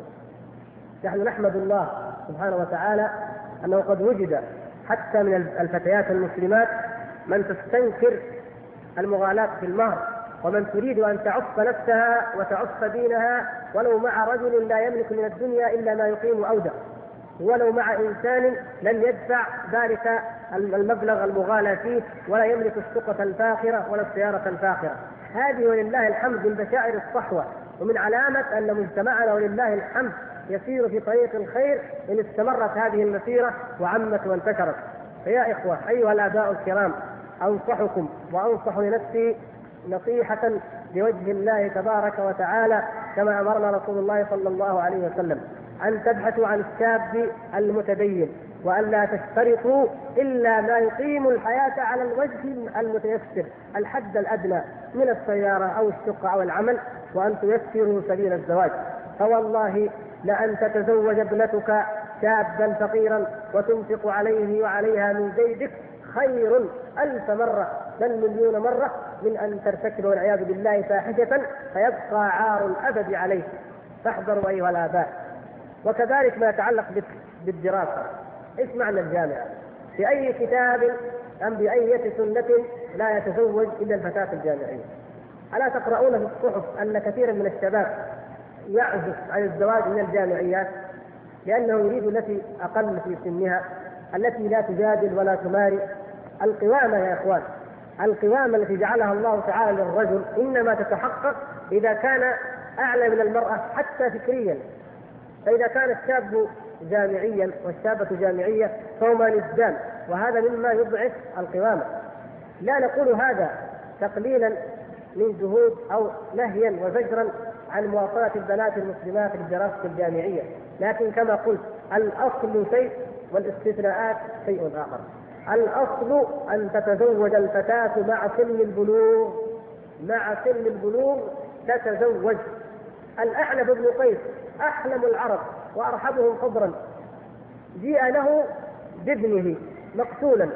نحن نحمد الله سبحانه وتعالى أنه قد وجد حتى من الفتيات المسلمات من تستنكر المغالاة في المهر، ومن تريد أن تعف نفسها وتعف دينها ولو مع رجل لا يملك من الدنيا إلا ما يقيم أوده، ولو مع إنسان لن يدفع ذلك المبلغ المغالى فيه ولا يملك الشقة الفاخرة ولا السيارة الفاخرة. هذه ولله الحمد من بشائر الصحوة ومن علامة أن مجتمعنا ولله الحمد يسير في طريق الخير إن استمرت هذه المسيرة وعمت وانتشرت. فيا إخوة أيها الآباء الكرام، أنصحكم وأنصح لنفسي نصيحة لوجه الله تبارك وتعالى كما أمرنا رسول الله صلى الله عليه وسلم أن تبحثوا عن الشاب المتدين، وأن لا تشترطوا إلا ما يقيم الحياة على الوجه المتيسر، الحد الأدنى من السيارة أو الشقة أو العمل، وأن تيسروا سبيل الزواج. فوالله لأن تتزوج ابنتك شابا فقيرا وتنفق عليه وعليها من جيبك خير ألف مرة بل مليون مرة من أن ترتكب والعياذ بالله فاحشة فيبقى عار الأبد عليه. فاحذروا أيها الآباء. وكذلك ما يتعلق بالدراسة، ايش معنى الجامعة؟ في أي كتاب أم بأي سنة لا يتزوج إلا الفتاة الجامعية؟ ألا تقرؤون في الصحف أن كثيرا من الشباب يعزف عن الزواج من الجامعيات لأنه يريد التي أقل في سنها، التي لا تجادل ولا تماري. القوامة يا إخوان، القوامة التي جعلها الله تعالى للرجل إنما تتحقق إذا كان أعلى من المرأة حتى فكريا. فإذا كان الشاب جامعيا والشابة جامعية فهما نسبان، وهذا مما يضعف القوامة. لا نقول هذا تقليلا من جهود أو نهيا وزجرا عن مواصلة البنات المسلمات للدراسة الجامعية، لكن كما قلت الأصل شيء والاستثناءات شيء آخر. الأصل أن تتزوج الفتاة مع سن البلوغ، مع سن البلوغ تتزوج. الأعنب بن قيس أحلم العرب وأرحبهم صدرا، جيء له بابنه مقتولا،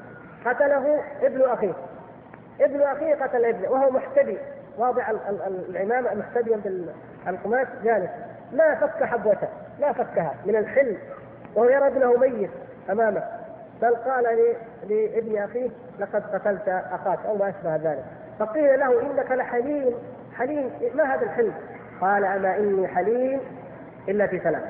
قتله ابن أخيه، ابن أخيه قتل ابنه وهو محتدي واضع العمامة محتديا بالقماش جالس، ما فك حبوته، لا فكها من الحلم وهو يرى ابنه ميت أمامه، بل قال لابن أخيه لقد قتلت أخاك أو ما أشبه ذلك. فقيل له إنك لحليم حليم، ما هذا الحلم؟ قال أما إني حليم إلا في ثلاث.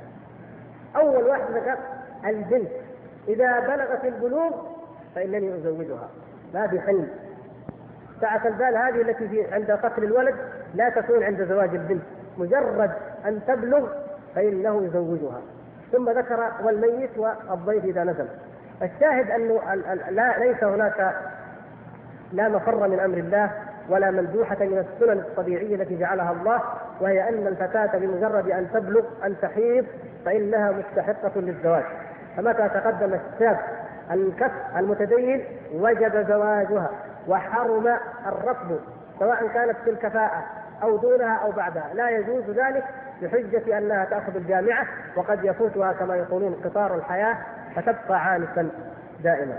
أول واحد ذكر البنت إذا بلغت البلوغ فإنني أزوجها، ما بحلم. ساعة البال هذه التي في عند قتل الولد لا تكون عند زواج البنت، مجرد أن تبلغ فإنه يزوجها. ثم ذكر والميت والضيف إذا نزل. الشاهد أنه لا ليس هناك لا مفر من أمر الله ولا مندوحة من السنن الطبيعية التي جعلها الله، وهي أن الفتاة بمجرد أن تبلغ أن تحيض فإنها مستحقة للزواج. فمتى تقدم الشاب الكف المتدين وجب زواجها، وحرم الرفض سواء كانت في الكفاءة أو دونها أو بعدها، لا يجوز ذلك بحجة أنها تأخذ الجامعة وقد يفوتها كما يقولون قطار الحياة فتبقى عانسا دائما.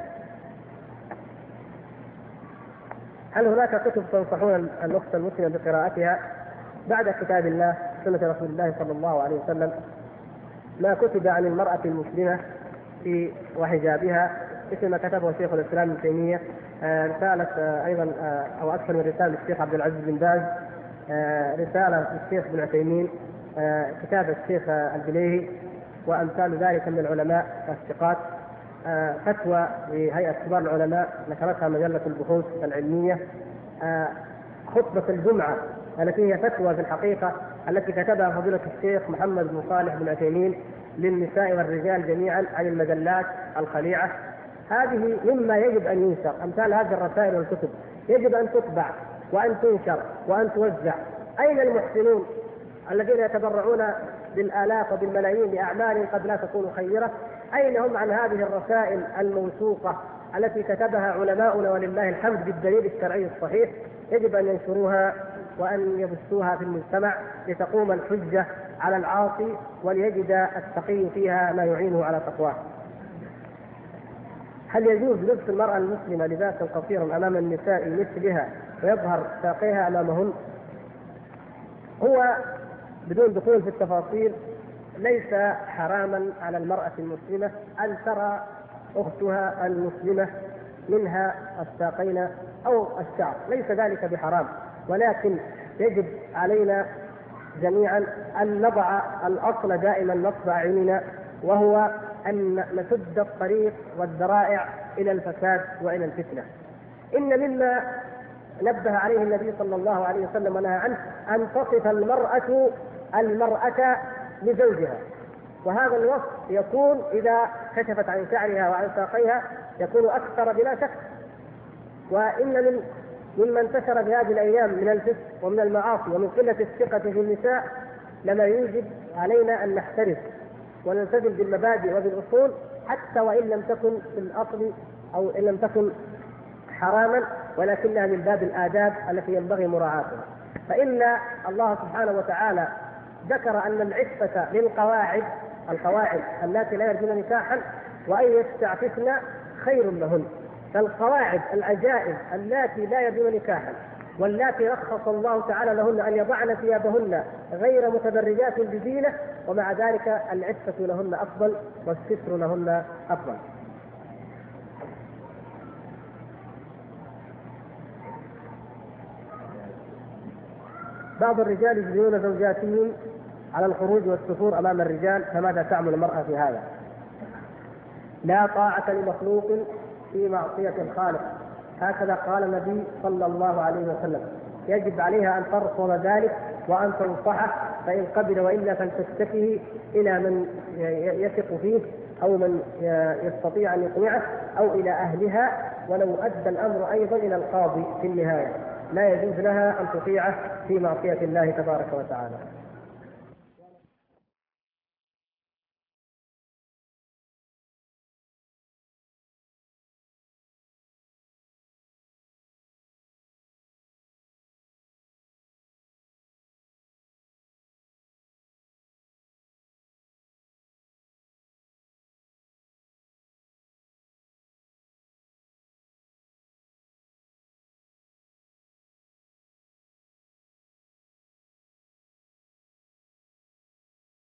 هل هناك كتب تنصحون الأخت المسلمة بقراءتها بعد كتاب الله سنة رسول الله صلى الله عليه وسلم؟ ما كتب عن المرأة المسلمة في وحجابها مثل ما كتبه شيخ الإسلام ابن تيمية، رسالة أيضا أو أكثر من رسالة الشيخ عبد العزيز بن باز، رسالة الشيخ ابن عثيمين، كتاب الشيخ البليهي وأمثال ذلك من العلماء الثقات، فتوى لهيئة كبار العلماء ذكرتها مجلة البحوث العلمية، خطبة الجمعة التي هي فتوى في الحقيقة التي كتبها فضيلة الشيخ محمد بن صالح بن عثيمين للنساء والرجال جميعا عن المجلات الخليعة. هذه مما يجب أن ينشر، أمثال هذه الرسائل والكتب يجب أن تطبع وأن تنشر وأن توزع. أين المحسنون الذين يتبرعون بالآلاف وبالملايين لأعمال قد لا تكون خيرة؟ أين هم عن هذه الرسائل الموثوقة التي كتبها علماؤنا ولله الحمد بالدليل الشرعي الصحيح؟ يجب أن ينشروها وأن يبثوها في المجتمع لتقوم الحجة على العاصي وليجد التقي فيها ما يعينه على تقواه. هل يجوز لبس المرأة المسلمة لباسا قصيرا أمام النساء مثلها ويظهر ساقيها أمامهن، هو بدون دخول في التفاصيل ليس حراما على المرأة المسلمة أن ترى أختها المسلمة منها الساقين أو الشعر، ليس ذلك بحرام، ولكن يجب علينا جميعا أن نضع الأصل دائما نصب أعيننا، وهو أن نسد الطريق والذرائع إلى الفساد وإلى الفتنة. إن مما نبه عليه النبي صلى الله عليه وسلم ونهى عنه أن تصف المرأة المرأة لزوجها، وهذا الوصف يكون إذا كشفت عن شعرها وعن ساقيها يكون أكثر بلا شك. وإن من مما انتشر في هذه الأيام من الفسق ومن المعاصي ومن قلة الثقة في النساء لما يوجب علينا أن نحترس ونلتزم بالمبادئ وبالأصول، حتى وإن لم تكن في الأصل أو إن لم تكن حراما، ولكنها من باب الآداب التي ينبغي مراعاتها. فإن الله سبحانه وتعالى ذكر أن العفة للقواعد، القواعد التي لا يرجون نكاحا، وأن يستعففن خير لهن. فالقواعد العجائز التي لا يرجون نكاحا واللاتي رخص الله تعالى لهن أن يضعن ثيابهن غير متبرجات بزينة، ومع ذلك العفة لهن أفضل والستر لهن أفضل. بعض الرجال يجبرون زوجاتهم على الخروج والسفور أمام الرجال، فماذا تعمل المرأة في هذا؟ لا طاعة لمخلوق في معصية الخالق، هكذا قال النبي صلى الله عليه وسلم. يجب عليها أن ترفض ذلك وأن تنصحه، فإن قبل وإلا فلتشتكيه إلى من يثق فيه أو من يستطيع أن يقنعه أو إلى أهلها، ولو أدى الأمر أيضا إلى القاضي في النهاية. لا يجوز لها أن تطيعه في معصية الله تبارك وتعالى.